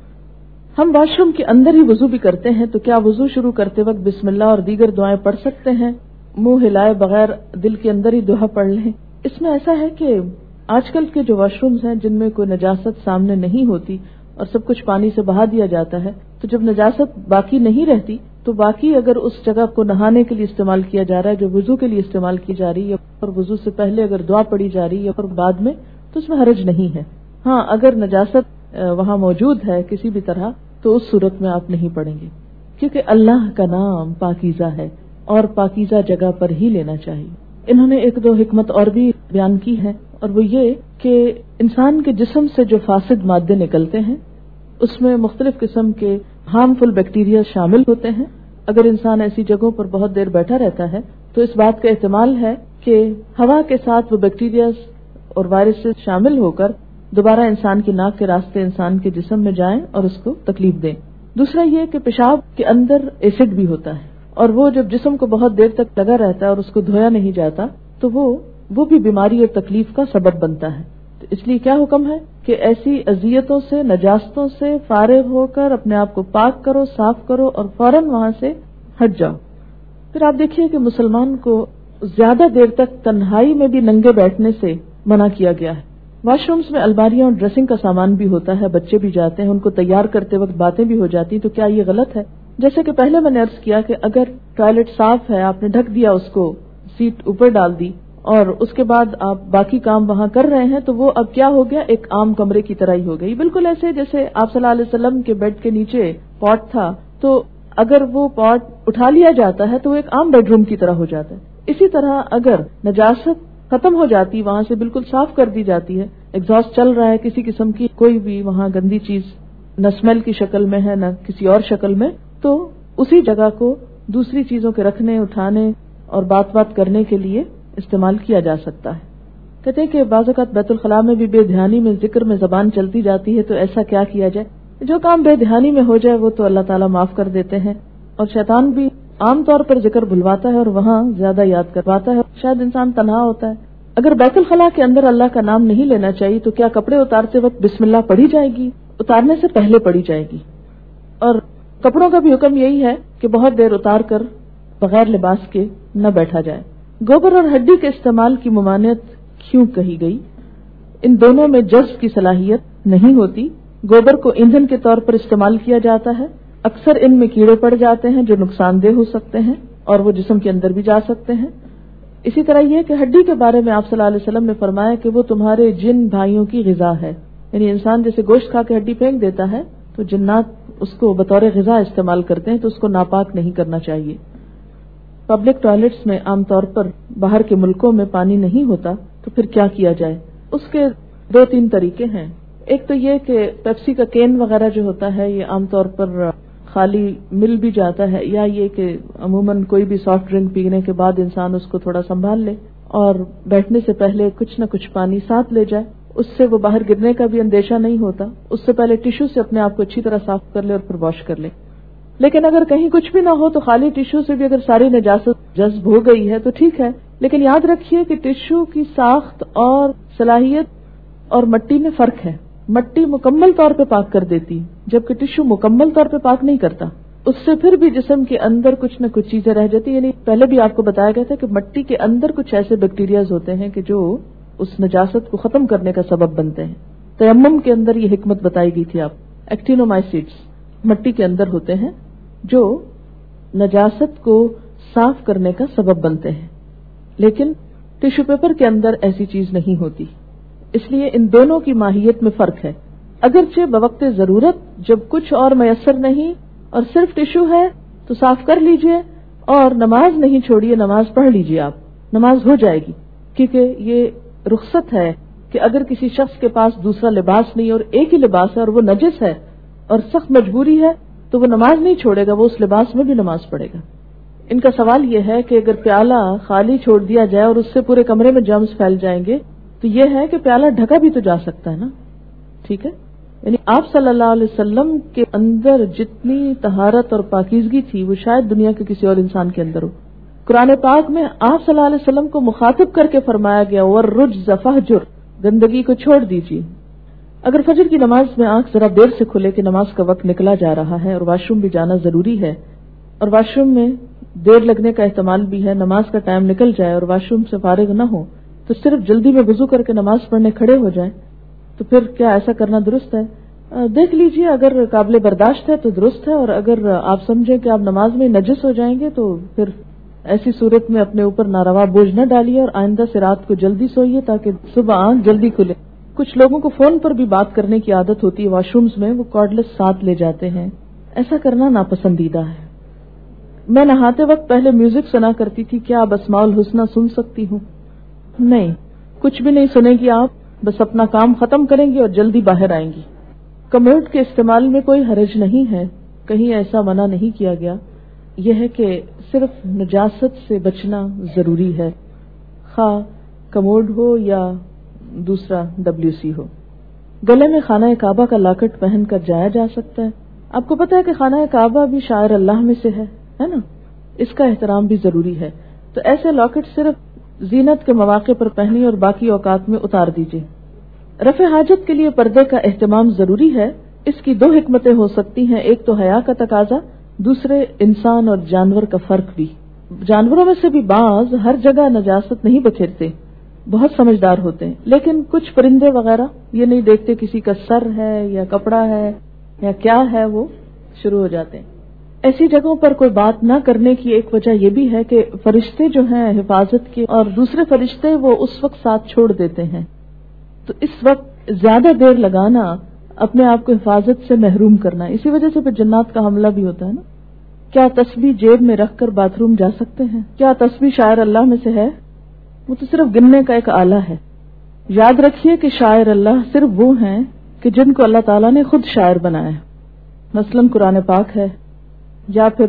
ہم واش روم کے اندر ہی وضو بھی کرتے ہیں، تو کیا وضو شروع کرتے وقت بسم اللہ اور دیگر دعائیں پڑھ سکتے ہیں؟ منہ ہلائے بغیر دل کے اندر ہی دعا پڑھ لیں۔ اس میں ایسا ہے کہ آج کل کے جو واش رومز ہیں جن میں کوئی نجاست سامنے نہیں ہوتی اور سب کچھ پانی سے بہا دیا جاتا ہے، تو جب نجاست باقی نہیں رہتی تو باقی اگر اس جگہ کو نہانے کے لیے استعمال کیا جا رہا ہے جو وضو کے لیے استعمال کی جا رہی ہے اور وضو سے پہلے اگر دعا پڑھی جا رہی ہے اور بعد میں، تو اس میں حرج نہیں ہے۔ ہاں، اگر نجاست وہاں موجود ہے کسی بھی طرح تو اس صورت میں آپ نہیں پڑھیں گے، کیونکہ اللہ کا نام پاکیزہ ہے اور پاکیزہ جگہ پر ہی لینا چاہیے۔ انہوں نے ایک دو حکمت اور بھی بیان کی ہے، اور وہ یہ کہ انسان کے جسم سے جو فاسد مادے نکلتے ہیں اس میں مختلف قسم کے ہارمفل بیکٹیریا شامل ہوتے ہیں۔ اگر انسان ایسی جگہوں پر بہت دیر بیٹھا رہتا ہے تو اس بات کا احتمال ہے کہ ہوا کے ساتھ وہ بیکٹیریا اور وائرسز شامل ہو کر دوبارہ انسان کی ناک کے راستے انسان کے جسم میں جائیں اور اس کو تکلیف دیں۔ دوسرا یہ کہ پیشاب کے اندر ایسڈ بھی ہوتا ہے، اور وہ جب جسم کو بہت دیر تک لگا رہتا ہے اور اس کو دھویا نہیں جاتا تو وہ بھی بیماری اور تکلیف کا سبب بنتا ہے۔ تو اس لیے کیا حکم ہے کہ ایسی اذیتوں سے، نجاستوں سے فارغ ہو کر اپنے آپ کو پاک کرو، صاف کرو اور فوراً وہاں سے ہٹ جاؤ۔ پھر آپ دیکھیے کہ مسلمان کو زیادہ دیر تک تنہائی میں بھی ننگے بیٹھنے سے منع کیا گیا ہے۔ واش رومز میں الماریاں اور ڈریسنگ کا سامان بھی ہوتا ہے، بچے بھی جاتے ہیں، ان کو تیار کرتے وقت باتیں بھی ہو جاتی، تو کیا یہ غلط ہے؟ جیسے کہ پہلے میں نے عرض کیا کہ اگر ٹوائلٹ صاف ہے، آپ نے ڈھک دیا اس کو، سیٹ اوپر ڈال دی اور اس کے بعد آپ باقی کام وہاں کر رہے ہیں، تو وہ اب کیا ہو گیا، ایک عام کمرے کی طرح ہی ہو گئی۔ بالکل ایسے جیسے آپ صلی اللہ علیہ وسلم کے بیڈ کے نیچے پاٹ تھا، تو اگر وہ پاٹ اٹھا لیا جاتا ہے تو وہ ایک عام بیڈ روم کی طرح ہو جاتا ہے۔ اسی طرح اگر نجاست ختم ہو جاتی، وہاں سے بالکل صاف کر دی جاتی ہے، ایگزاسٹ چل رہا ہے، کسی قسم کی کوئی بھی وہاں گندی چیز نہ اسمیل کی شکل میں ہے نہ کسی اور شکل میں، تو اسی جگہ کو دوسری چیزوں کے رکھنے، اٹھانے اور بات کرنے کے لیے استعمال کیا جا سکتا ہے۔ کہتے ہیں کہ بعض اوقات بیت الخلاء میں بھی بے دھیانی میں ذکر میں زبان چلتی جاتی ہے، تو ایسا کیا کیا جائے؟ جو کام بے دھیانی میں ہو جائے وہ تو اللہ تعالیٰ معاف کر دیتے ہیں، اور شیطان بھی عام طور پر ذکر بھلواتا ہے اور وہاں زیادہ یاد کرواتا ہے، شاید انسان تنہا ہوتا ہے۔ اگر بیت الخلاء کے اندر اللہ کا نام نہیں لینا چاہیے تو کیا کپڑے اتارتے وقت بسم اللہ پڑھی جائے گی؟ اتارنے سے پہلے پڑھی جائے گی۔ اور کپڑوں کا بھی حکم یہی ہے کہ بہت دیر اتار کر بغیر لباس کے نہ بیٹھا جائے۔ گوبر اور ہڈی کے استعمال کی ممانعت کیوں کہی گئی؟ ان دونوں میں جذب کی صلاحیت نہیں ہوتی۔ گوبر کو ایندھن کے طور پر استعمال کیا جاتا ہے، اکثر ان میں کیڑے پڑ جاتے ہیں جو نقصان دہ ہو سکتے ہیں اور وہ جسم کے اندر بھی جا سکتے ہیں۔ اسی طرح یہ کہ ہڈی کے بارے میں آپ صلی اللہ علیہ وسلم نے فرمایا کہ وہ تمہارے جن بھائیوں کی غذا ہے، یعنی انسان جیسے گوشت کھا کے ہڈی پھینک دیتا ہے تو جنات اس کو بطور غذا استعمال کرتے ہیں، تو اس کو ناپاک نہیں کرنا چاہیے۔ پبلک ٹوائلٹس میں عام طور پر باہر کے ملکوں میں پانی نہیں ہوتا، تو پھر کیا کیا جائے؟ اس کے 2-3 طریقے ہیں۔ ایک تو یہ کہ پیپسی کا کین وغیرہ جو ہوتا ہے یہ عام طور پر خالی مل بھی جاتا ہے، یا یہ کہ عموماً کوئی بھی سافٹ ڈرنک پینے کے بعد انسان اس کو تھوڑا سنبھال لے اور بیٹھنے سے پہلے کچھ نہ کچھ پانی ساتھ لے جائے، اس سے وہ باہر گرنے کا بھی اندیشہ نہیں ہوتا۔ اس سے پہلے ٹیشو سے اپنے آپ کو اچھی طرح صاف کر لے اور پھر واش کر لے۔ لیکن اگر کہیں کچھ بھی نہ ہو تو خالی ٹیشو سے بھی اگر ساری نجاست جذب ہو گئی ہے تو ٹھیک ہے، لیکن یاد رکھیے کہ ٹیشو کی ساخت اور صلاحیت اور مٹی میں فرق ہے۔ مٹی مکمل طور پہ پاک کر دیتی جبکہ ٹیشو مکمل طور پہ پاک نہیں کرتا، اس سے پھر بھی جسم کے اندر کچھ نہ کچھ چیزیں رہ جاتی، یعنی پہلے بھی آپ کو بتایا گیا تھا کہ مٹی کے اندر کچھ ایسے بیکٹیریاز ہوتے ہیں کہ جو اس نجاست کو ختم کرنے کا سبب بنتے ہیں۔ تیمم کے اندر یہ حکمت بتائی گئی تھی، آپ ایکٹینومائسیٹس مٹی کے اندر ہوتے ہیں جو نجاست کو صاف کرنے کا سبب بنتے ہیں، لیکن ٹیشو پیپر کے اندر ایسی چیز نہیں ہوتی، اس لیے ان دونوں کی ماہیت میں فرق ہے۔ اگرچہ بوقت ضرورت جب کچھ اور میسر نہیں اور صرف ٹیشو ہے تو صاف کر لیجئے اور نماز نہیں چھوڑیے، نماز پڑھ لیجئے، آپ نماز ہو جائے گی، کیونکہ یہ رخصت ہے کہ اگر کسی شخص کے پاس دوسرا لباس نہیں اور ایک ہی لباس ہے اور وہ نجس ہے اور سخت مجبوری ہے تو وہ نماز نہیں چھوڑے گا، وہ اس لباس میں بھی نماز پڑھے گا۔ ان کا سوال یہ ہے کہ اگر پیالہ خالی چھوڑ دیا جائے اور اس سے پورے کمرے میں جرمز پھیل جائیں گے تو یہ ہے کہ پیالہ ڈھکا بھی تو جا سکتا ہے نا، ٹھیک ہے؟ یعنی آپ صلی اللہ علیہ وسلم کے اندر جتنی طہارت اور پاکیزگی تھی وہ شاید دنیا کے کسی اور انسان کے اندر ہو۔ قرآن پاک میں آپ صلی اللہ علیہ وسلم کو مخاطب کر کے فرمایا گیا وَالرُّجْزَ فَاهْجُرْ، گندگی کو چھوڑ دیجیے۔ اگر فجر کی نماز میں آنکھ ذرا دیر سے کھلے کہ نماز کا وقت نکلا جا رہا ہے اور واش روم بھی جانا ضروری ہے، اور واش روم میں دیر لگنے کا احتمال بھی ہے، نماز کا ٹائم نکل جائے اور واش روم سے فارغ نہ ہو تو صرف جلدی میں وضو کر کے نماز پڑھنے کھڑے ہو جائیں، تو پھر کیا ایسا کرنا درست ہے؟ دیکھ لیجئے، اگر قابل برداشت ہے تو درست ہے، اور اگر آپ سمجھیں کہ آپ نماز میں نجس ہو جائیں گے تو پھر ایسی صورت میں اپنے اوپر ناروا بوجھ نہ ڈالیے اور آئندہ سے رات کو جلدی سوئیے تاکہ صبح آنکھ جلدی کھلے۔ کچھ لوگوں کو فون پر بھی بات کرنے کی عادت ہوتی ہے واش رومز میں، وہ کارڈلیس ساتھ لے جاتے ہیں، ایسا کرنا ناپسندیدہ ہے۔ میں نہاتے وقت پہلے میوزک سنا کرتی تھی، کیا اب اسماء الحسنی سن سکتی ہوں؟ نہیں، کچھ بھی نہیں سنے گی آپ، بس اپنا کام ختم کریں گی اور جلدی باہر آئیں گی۔ کموڈ کے استعمال میں کوئی حرج نہیں ہے، کہیں ایسا منع نہیں کیا گیا، یہ ہے کہ صرف نجاست سے بچنا ضروری ہے، خواہ کموڈ ہو یا دوسرا WC ہو۔ گلے میں خانہ کعبہ کا لاکٹ پہن کر جایا جا سکتا ہے۔ آپ کو پتا ہے کہ خانہ کعبہ بھی شاعر اللہ میں سے ہے نا، اس کا احترام بھی ضروری ہے، تو ایسے لاکٹ صرف زینت کے مواقع پر پہنی اور باقی اوقات میں اتار دیجیے۔ رفع حاجت کے لیے پردے کا اہتمام ضروری ہے، اس کی دو حکمتیں ہو سکتی ہیں، ایک تو حیا کا تقاضا، دوسرے انسان اور جانور کا فرق بھی۔ جانوروں میں سے بھی بعض ہر جگہ نجاست نہیں بکھیرتے، بہت سمجھدار ہوتے ہیں، لیکن کچھ پرندے وغیرہ یہ نہیں دیکھتے کسی کا سر ہے یا کپڑا ہے یا کیا ہے، وہ شروع ہو جاتے ہیں۔ ایسی جگہوں پر کوئی بات نہ کرنے کی ایک وجہ یہ بھی ہے کہ فرشتے جو ہیں حفاظت کے اور دوسرے فرشتے وہ اس وقت ساتھ چھوڑ دیتے ہیں، تو اس وقت زیادہ دیر لگانا اپنے آپ کو حفاظت سے محروم کرنا، اسی وجہ سے پھر جنات کا حملہ بھی ہوتا ہے نا۔ کیا تسبیح جیب میں رکھ کر باتھ روم جا سکتے ہیں؟ کیا تسبیح شاعر اللہ میں سے ہے؟ وہ تو صرف گننے کا ایک آلہ ہے۔ یاد رکھیے کہ شاعر اللہ صرف وہ ہیں کہ جن کو اللہ تعالیٰ نے خود شاعر بنایا ہے، مثلاً قرآن پاک ہے یا پھر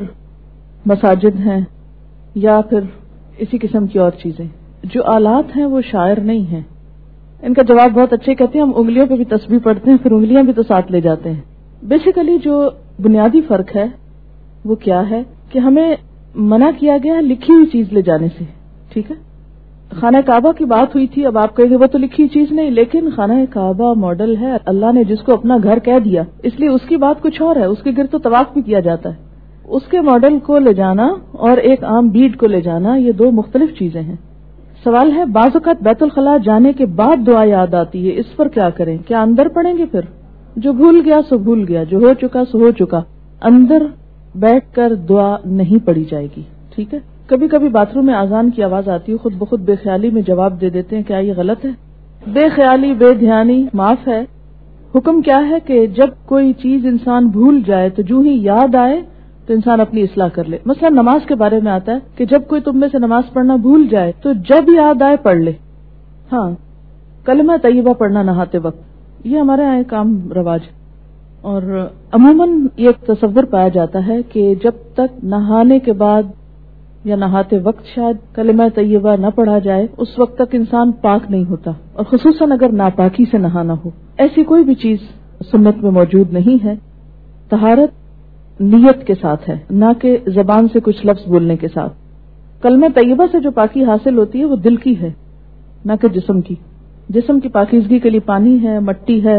مساجد ہیں یا پھر اسی قسم کی اور چیزیں، جو آلات ہیں وہ شاعر نہیں ہیں۔ ان کا جواب بہت اچھے کہتے ہیں، ہم انگلیوں پہ بھی تسبیح پڑھتے ہیں، پھر انگلیاں بھی تو ساتھ لے جاتے ہیں۔ بیسیکلی جو بنیادی فرق ہے وہ کیا ہے کہ ہمیں منع کیا گیا لکھی ہوئی چیز لے جانے سے، ٹھیک ہے؟ خانہ کعبہ کی بات ہوئی تھی، اب آپ کہیں گے وہ تو لکھی چیز نہیں، لیکن خانہ کعبہ ماڈل ہے، اللہ نے جس کو اپنا گھر کہہ دیا اس لیے اس کی بات کچھ اور ہے، اس کے گرد تو طواف بھی کیا جاتا ہے۔ اس کے ماڈل کو لے جانا اور ایک عام بیڈ کو لے جانا یہ دو مختلف چیزیں ہیں۔ سوال ہے بعض اوقات بیت الخلاء جانے کے بعد دعا یاد آتی ہے، اس پر کیا کریں؟ کیا اندر پڑھیں گے؟ پھر جو بھول گیا سو بھول گیا، جو ہو چکا سو ہو چکا، اندر بیٹھ کر دعا نہیں پڑھی جائے گی، ٹھیک ہے؟ کبھی کبھی باتھ روم میں اذان کی آواز آتی ہے، خود بخود بے خیالی میں جواب دے دیتے ہیں، کیا یہ غلط ہے؟ بے خیالی بے دھیانی معاف ہے۔ حکم کیا ہے کہ جب کوئی چیز انسان بھول جائے تو جو ہی یاد آئے تو انسان اپنی اصلاح کر لے۔ مثلا نماز کے بارے میں آتا ہے کہ جب کوئی تم میں سے نماز پڑھنا بھول جائے تو جب یاد آئے پڑھ لے۔ ہاں، کلمہ طیبہ پڑھنا نہاتے وقت، یہ ہمارے یہاں ایک عام رواج ہے، اور عموماً یہ ایک تصور پایا جاتا ہے کہ جب تک نہانے کے بعد یا نہاتے وقت شاید کلمہ طیبہ نہ پڑھا جائے اس وقت تک انسان پاک نہیں ہوتا، اور خصوصاً اگر ناپاکی سے نہانا ہو۔ ایسی کوئی بھی چیز سنت میں موجود نہیں ہے۔ طہارت نیت کے ساتھ ہے، نہ کہ زبان سے کچھ لفظ بولنے کے ساتھ۔ کلمہ طیبہ سے جو پاکی حاصل ہوتی ہے وہ دل کی ہے، نہ کہ جسم کی۔ جسم کی پاکیزگی کے لیے پانی ہے، مٹی ہے۔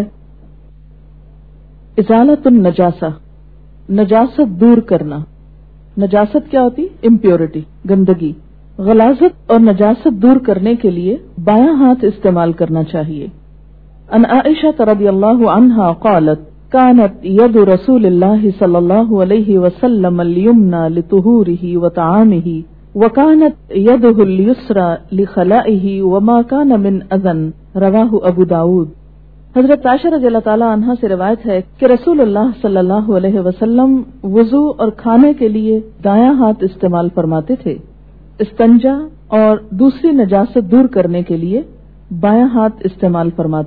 ازالت النجاسہ، نجاست دور کرنا۔ نجاست کیا ہوتی؟ امپیورٹی، گندگی۔ غلاظت اور نجاست دور کرنے کے لیے بایاں ہاتھ استعمال کرنا چاہیے۔ ان عائشہ رضی اللہ عنہا قالت كانت يد رسول الله صلى الله عليه وسلم اليمنى لطهوره وطعامه وكانت يده اليسرى لخلائه وما كان من اذن، رواه ابو داود۔ حضرت عائشہ رضی اللہ تعالی عنہا سے روایت ہے کہ رسول اللہ صلی اللہ علیہ وسلم وضو اور کھانے کے لیے دایاں ہاتھ استعمال فرماتے تھے، استنجا اور دوسری نجاست دور کرنے کے لیے بایاں ہاتھ استعمال فرماتے تھے۔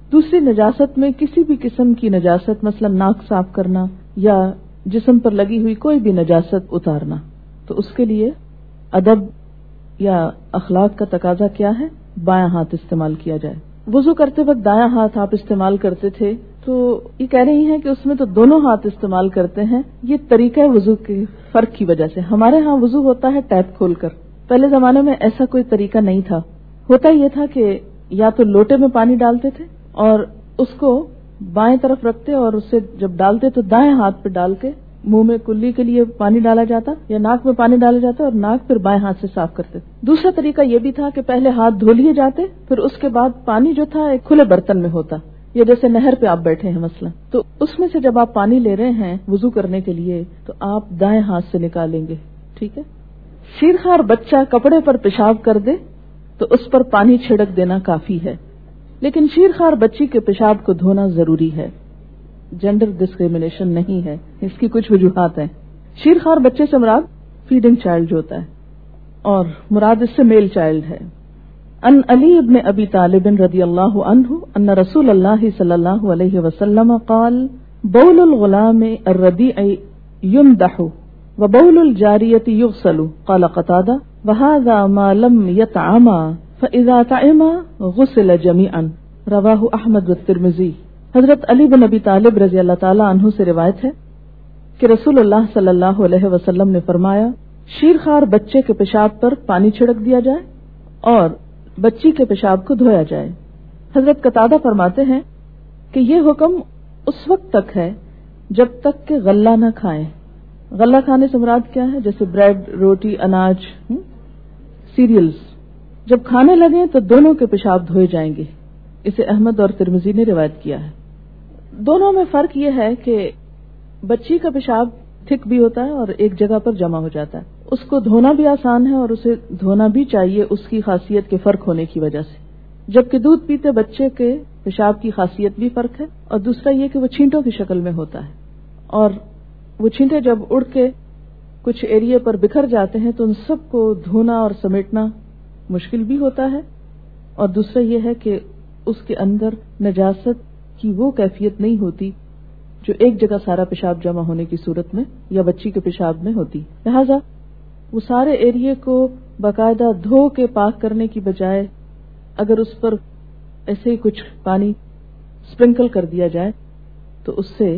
دوسری نجاست میں کسی بھی قسم کی نجاست، مثلا ناک صاف کرنا یا جسم پر لگی ہوئی کوئی بھی نجاست اتارنا، تو اس کے لیے ادب یا اخلاق کا تقاضا کیا ہے؟ بایاں ہاتھ استعمال کیا جائے۔ وضو کرتے وقت دایاں ہاتھ آپ استعمال کرتے تھے، تو یہ کہہ رہی ہیں کہ اس میں تو دونوں ہاتھ استعمال کرتے ہیں، یہ طریقہ وضو کے فرق کی وجہ سے۔ ہمارے ہاں وضو ہوتا ہے ٹیپ کھول کر، پہلے زمانے میں ایسا کوئی طریقہ نہیں تھا۔ ہوتا یہ تھا کہ یا تو لوٹے میں پانی ڈالتے تھے اور اس کو بائیں طرف رکھتے، اور اسے جب ڈالتے تو دائیں ہاتھ پہ ڈال کے منہ میں کلی کے لیے پانی ڈالا جاتا یا ناک میں پانی ڈالا جاتا اور ناک پھر بائیں ہاتھ سے صاف کرتے۔ دوسرا طریقہ یہ بھی تھا کہ پہلے ہاتھ دھو لیے جاتے، پھر اس کے بعد پانی جو تھا ایک کھلے برتن میں ہوتا، یا جیسے نہر پہ آپ بیٹھے ہیں مثلا، تو اس میں سے جب آپ پانی لے رہے ہیں وضو کرنے کے لیے تو آپ دائیں ہاتھ سے نکالیں گے، ٹھیک ہے۔ شیرخوار بچہ کپڑے پر پیشاب کر دے تو اس پر پانی چھڑک دینا کافی ہے، لیکن شیرخوار بچی کے پیشاب کو دھونا ضروری ہے۔ جینڈر ڈسکریمنیشن نہیں ہے، اس کی کچھ وجوہات ہیں۔ شیرخوار بچے سے مراد فیڈنگ چائلڈ جو ہوتا ہے، اور مراد اس سے میل چائلڈ ہے۔ ان علی ابن ابی طالب رضی اللہ عنہ ان رسول اللہ صلی اللہ علیہ وسلم قال بول الغلام الرضیع یمدح وبول الجاریۃ یغسل قال قتادہ وهذا ما لم يطعما فاذا طعما غسل جميعا رواہ احمد والترمذی۔ حضرت علی بن ابی طالب رضی اللہ تعالی عنہ سے روایت ہے کہ رسول اللہ صلی اللہ علیہ وسلم نے فرمایا، شیرخوار بچے کے پیشاب پر پانی چھڑک دیا جائے اور بچی کے پیشاب کو دھویا جائے۔ حضرت قتادہ فرماتے ہیں کہ یہ حکم اس وقت تک ہے جب تک کہ غلہ نہ کھائیں۔ غلہ کھانے سے مراد کیا ہے؟ جیسے بریڈ، روٹی، اناج، سیریلز۔ جب کھانے لگیں تو دونوں کے پیشاب دھوئے جائیں گے۔ اسے احمد اور ترمذی نے روایت کیا ہے۔ دونوں میں فرق یہ ہے کہ بچی کا پیشاب تھک بھی ہوتا ہے اور ایک جگہ پر جمع ہو جاتا ہے، اس کو دھونا بھی آسان ہے اور اسے دھونا بھی چاہیے اس کی خاصیت کے فرق ہونے کی وجہ سے، جبکہ دودھ پیتے بچے کے پیشاب کی خاصیت بھی فرق ہے، اور دوسرا یہ کہ وہ چھینٹوں کی شکل میں ہوتا ہے، اور وہ چھینٹے جب اڑ کے کچھ ایریے پر بکھر جاتے ہیں تو ان سب کو دھونا اور سمیٹنا مشکل بھی ہوتا ہے، اور دوسرا یہ ہے کہ اس کے اندر نجاست کی وہ کیفیت نہیں ہوتی جو ایک جگہ سارا پیشاب جمع ہونے کی صورت میں یا بچی کے پیشاب میں ہوتی۔ لہذا وہ سارے ایریے کو باقاعدہ دھو کے پاک کرنے کی بجائے اگر اس پر ایسے ہی کچھ پانی سپرنکل کر دیا جائے تو اس سے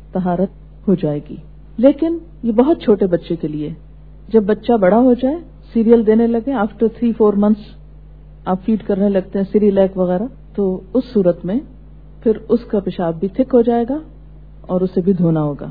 طہارت ہو جائے گی۔ لیکن یہ بہت چھوٹے بچے کے لیے، جب بچہ بڑا ہو جائے، سیریل دینے لگے، آفٹر 3-4 منتھس آپ فیڈ کرنے لگتے ہیں سیریلیک وغیرہ، تو اس صورت میں پھر اس کا پیشاب بھی تھک ہو جائے گا اور اسے بھی دھونا ہوگا۔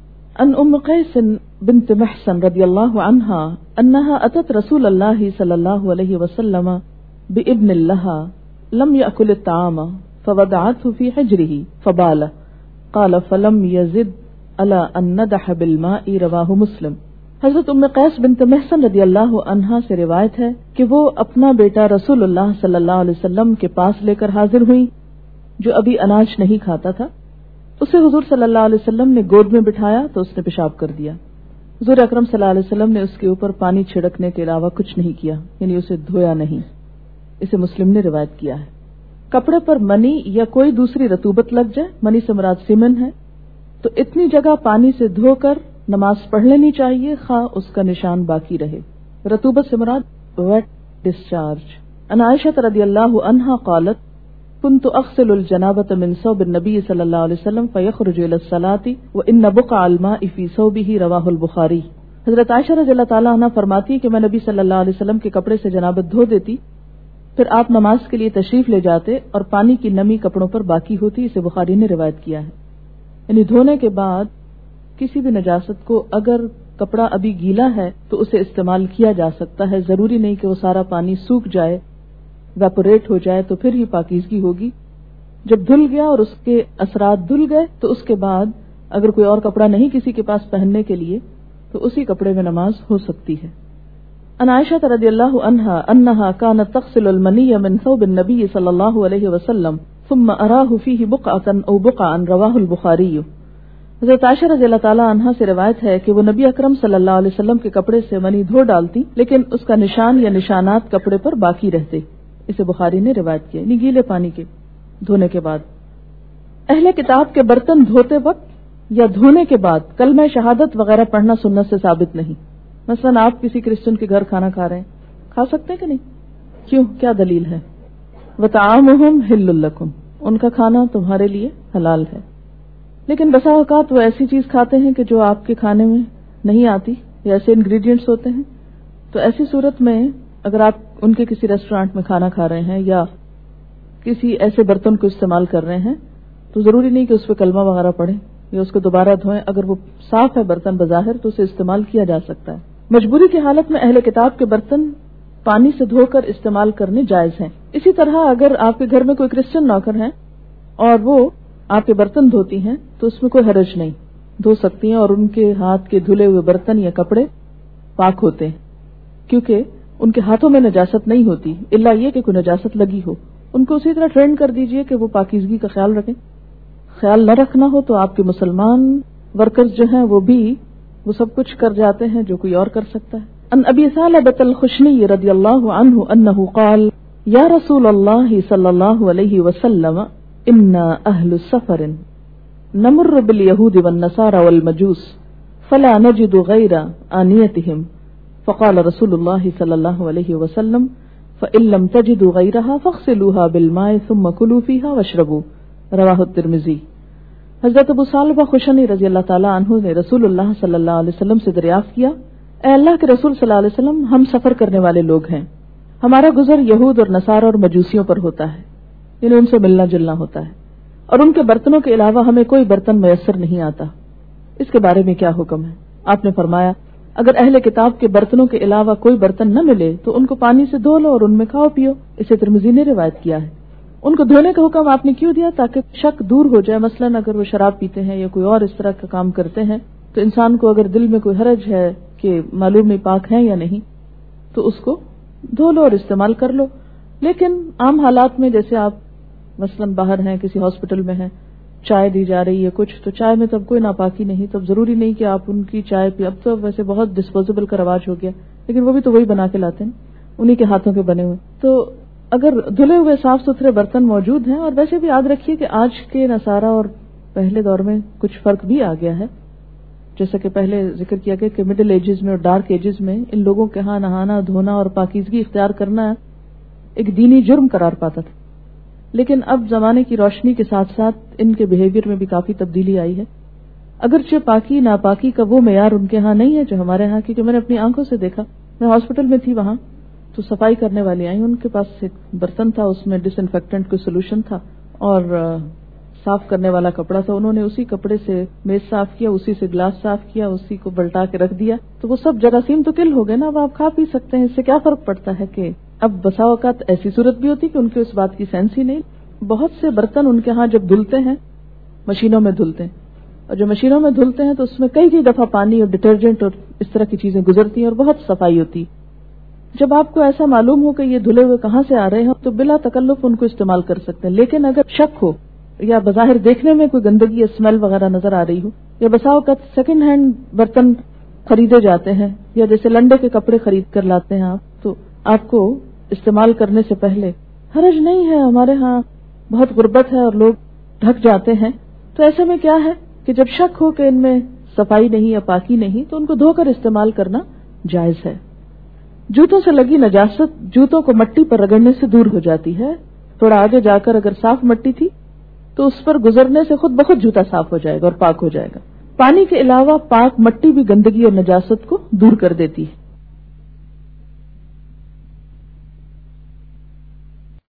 ان ام قیس بنت محصن رضی اللہ عنہا انہا اتت رسول اللہ صلی اللہ علیہ وسلم بابن لہا لم یأکل الطعام فوضعته في حجره فبال قال فلم يزد على ان ندح بالماء رواہ مسلم۔ حضرت ام قیس بنت محصن رضی اللہ عنہا سے روایت ہے کہ وہ اپنا بیٹا رسول اللہ صلی اللہ علیہ وسلم کے پاس لے کر حاضر ہوئی جو ابھی اناج نہیں کھاتا تھا۔ اسے حضور صلی اللہ علیہ وسلم نے گود میں بٹھایا تو اس نے پیشاب کر دیا۔ حضور اکرم صلی اللہ علیہ وسلم نے اس کے اوپر پانی چھڑکنے کے علاوہ کچھ نہیں کیا، یعنی اسے دھویا نہیں۔ اسے مسلم نے روایت کیا ہے۔ کپڑے پر منی یا کوئی دوسری رطوبت لگ جائے، منی سے مراد سیمن ہے، تو اتنی جگہ پانی سے دھو کر نماز پڑھ لینی چاہیے، خواہ اس کا نشان باقی رہے۔ رطوبت سے مراد ویٹ ڈسچارج۔ ان عائشہ رضی اللہ عنہا قالت كنت اغسل الجنابة من ثوب النبي صلی اللہ علیہ وسلم فيخرج الى الصلاة وان بقع الماء في ثوبه رواہ البخاری۔ حضرت عائشہ رضی اللہ تعالی عنہا فرماتی ہے کہ میں نبی صلی اللہ علیہ وسلم کے کپڑے سے جنابت دھو دیتی، پھر آپ نماز کے لیے تشریف لے جاتے اور پانی کی نمی کپڑوں پر باقی ہوتی۔ اسے بخاری نے روایت کیا ہے۔ یعنی دھونے کے بعد کسی بھی نجاست کو اگر کپڑا ابھی گیلا ہے تو اسے استعمال کیا جا سکتا ہے، ضروری نہیں کہ وہ سارا پانی سوکھ جائے، ویپوریٹ ہو جائے تو پھر ہی پاکیزگی ہوگی۔ جب دھل گیا اور اس کے اثرات دھل گئے تو اس کے بعد اگر کوئی اور کپڑا نہیں کسی کے پاس پہننے کے لیے تو اسی کپڑے میں نماز ہو سکتی ہے۔ ان عائشہ رضی اللہ عنہا انہا کانت تغسل المنی من ثوب النبی صلی اللہ علیہ وسلم ثم اراہ فیہ بقعۃ او بقعا رواہ البخاری۔ حضرت عائشہ رضی اللہ تعالی عنہا سے روایت ہے کہ وہ نبی اکرم صلی اللہ علیہ وسلم کے کپڑے سے منی دھو ڈالتی، لیکن اس کا نشان یا نشانات کپڑے پر باقی رہتے۔ اسے بخاری نے روایت کیا، یعنی گیلے پانی کے۔ دھونے کے بعد. اہل کتاب کے برتن دھوتے وقت یا دھونے کے بعد کلمہ شہادت وغیرہ پڑھنا سنت سے ثابت نہیں. مثلا آپ کسی کرسچن کے گھر کھانا کھا رہے ہیں, کھا سکتے ہیں کہ نہیں؟ کیوں؟ کیا دلیل ہے؟ وطعامہم حل لکم, ان کا کھانا تمہارے لیے حلال ہے. لیکن بسا اوقات وہ ایسی چیز کھاتے ہیں کہ جو آپ کے کھانے میں نہیں آتی, یا ایسے انگریڈینٹس ہوتے ہیں. تو ایسی صورت میں اگر آپ ان کے کسی ریسٹورانٹ میں کھانا کھا رہے ہیں یا کسی ایسے برتن کو استعمال کر رہے ہیں, تو ضروری نہیں کہ اس پہ کلمہ وغیرہ پڑھیں یا اس کو دوبارہ دھوئیں. اگر وہ صاف ہے برتن بظاہر تو اسے استعمال کیا جا سکتا ہے. مجبوری کی حالت میں اہل کتاب کے برتن پانی سے دھو کر استعمال کرنے جائز ہیں. اسی طرح اگر آپ کے گھر میں کوئی کرسچن نوکر ہیں اور وہ آپ کے برتن دھوتی ہیں تو اس میں کوئی حرج نہیں, دھو سکتی ہیں, اور ان کے ہاتھ کے دھلے ہوئے برتن یا کپڑے پاک ہوتے ہیں, کیونکہ ان کے ہاتھوں میں نجاست نہیں ہوتی الا یہ کہ کوئی نجاست لگی ہو. ان کو اسی طرح ٹرین کر دیجئے کہ وہ پاکیزگی کا خیال رکھیں. خیال نہ رکھنا ہو تو آپ کے مسلمان ورکرز جو ہیں وہ سب کچھ کر جاتے ہیں جو کوئی اور کر سکتا ہے. ان ابی ثعلبۃ الخشنی رضی اللہ عنہ انہ قال یا رسول اللہ صلی اللہ علیہ وسلم انا اہل سفر نمر بالیہود والنصارى والمجوس فلا نجد غیر آنیتہم فقال رسول اللہ صلی اللہ علیہ وسلم فإن لم تجدوا غیرها فاغسلوها بالماء ثم كلوا فيها واشربوا رواہ الترمذی. حضرت ابو ثعلبہ خشنی رضی اللہ تعالی عنہ نے رسول اللہ صلی اللہ علیہ وسلم سے دریافت کیا, اے اللہ کے رسول صلی اللہ علیہ وسلم, ہم سفر کرنے والے لوگ ہیں, ہمارا گزر یہود اور نصارہ اور مجوسیوں پر ہوتا ہے, یعنی ان سے ملنا جلنا ہوتا ہے, اور ان کے برتنوں کے علاوہ ہمیں کوئی برتن میسر نہیں آتا. اس کے بارے میں کیا حکم ہے؟ آپ نے فرمایا اگر اہل کتاب کے برتنوں کے علاوہ کوئی برتن نہ ملے تو ان کو پانی سے دھو لو اور ان میں کھاؤ پیو. اسے ترمذی نے روایت کیا ہے. ان کو دھونے کا حکم آپ نے کیوں دیا؟ تاکہ شک دور ہو جائے. مثلاً اگر وہ شراب پیتے ہیں یا کوئی اور اس طرح کا کام کرتے ہیں تو انسان کو اگر دل میں کوئی حرج ہے کہ معلوم نہیں پاک ہیں یا نہیں, تو اس کو دھو لو اور استعمال کر لو. لیکن عام حالات میں جیسے آپ مثلاً باہر ہیں, کسی ہاسپٹل میں ہیں, چائے دی جا رہی ہے کچھ, تو چائے میں تب کوئی ناپاکی نہیں, تب ضروری نہیں کہ آپ ان کی چائے پی. اب تو ویسے بہت ڈسپوزیبل کا رواج ہو گیا, لیکن وہ بھی تو وہی بنا کے لاتے ہیں, انہی کے ہاتھوں کے بنے ہوئے. تو اگر دھلے ہوئے صاف ستھرے برتن موجود ہیں, اور ویسے بھی یاد رکھیے کہ آج کے نصارہ اور پہلے دور میں کچھ فرق بھی آ گیا ہے. جیسا کہ پہلے ذکر کیا گیا کہ مڈل ایجز میں اور ڈارک ایجز میں ان لوگوں کے ہاں نہانا دھونا اور پاکیزگی اختیار کرنا ایک دینی جرم قرار پاتا تھا. لیکن اب زمانے کی روشنی کے ساتھ ساتھ ان کے بیہیویئر میں بھی کافی تبدیلی آئی ہے. اگرچہ پاکی ناپاکی کا وہ معیار ان کے ہاں نہیں ہے جو ہمارے ہاں, کیونکہ میں نے اپنی آنکھوں سے دیکھا. میں ہاسپٹل میں تھی, وہاں تو صفائی کرنے والی آئیں, ان کے پاس ایک برتن تھا, اس میں ڈس انفیکٹنٹ کوئی سولوشن تھا اور صاف کرنے والا کپڑا تھا. انہوں نے اسی کپڑے سے میز صاف کیا, اسی سے گلاس صاف کیا, اسی کو بلٹا کے رکھ دیا, تو وہ سب جراثیم تو کل ہو گئے نا. اب آپ کھا پی سکتے ہیں. اس سے کیا فرق پڑتا ہے کہ اب بسا اوقات ایسی صورت بھی ہوتی کہ ان کے اس بات کی سینس ہی نہیں. بہت سے برتن ان کے ہاں جب دھلتے ہیں مشینوں میں دھلتے ہیں, اور جو مشینوں میں دھلتے ہیں تو اس میں کئی دفعہ پانی اور ڈٹرجنٹ اور اس طرح کی چیزیں گزرتی ہیں اور بہت صفائی ہوتی. جب آپ کو ایسا معلوم ہو کہ یہ دھلے ہوئے کہاں سے آ رہے ہیں تو بلا تکلف ان کو استعمال کر سکتے ہیں. لیکن اگر شک ہو یا بظاہر دیکھنے میں کوئی گندگی یا اسمیل وغیرہ نظر آ رہی ہو, یا بسا اوقات سیکنڈ ہینڈ برتن خریدے جاتے ہیں, یا جیسے لنڈے کے کپڑے خرید کر لاتے ہیں آپ, تو آپ کو استعمال کرنے سے پہلے حرج نہیں ہے. ہمارے ہاں بہت غربت ہے اور لوگ ڈھک جاتے ہیں, تو ایسے میں کیا ہے کہ جب شک ہو کہ ان میں صفائی نہیں یا پاکی نہیں تو ان کو دھو کر استعمال کرنا جائز ہے. جوتوں سے لگی نجاست جوتوں کو مٹی پر رگڑنے سے دور ہو جاتی ہے. تھوڑا آگے جا کر اگر صاف مٹی تھی تو اس پر گزرنے سے خود بخود جوتا صاف ہو جائے گا اور پاک ہو جائے گا. پانی کے علاوہ پاک مٹی بھی گندگی اور نجاست کو دور کر دیتی ہے.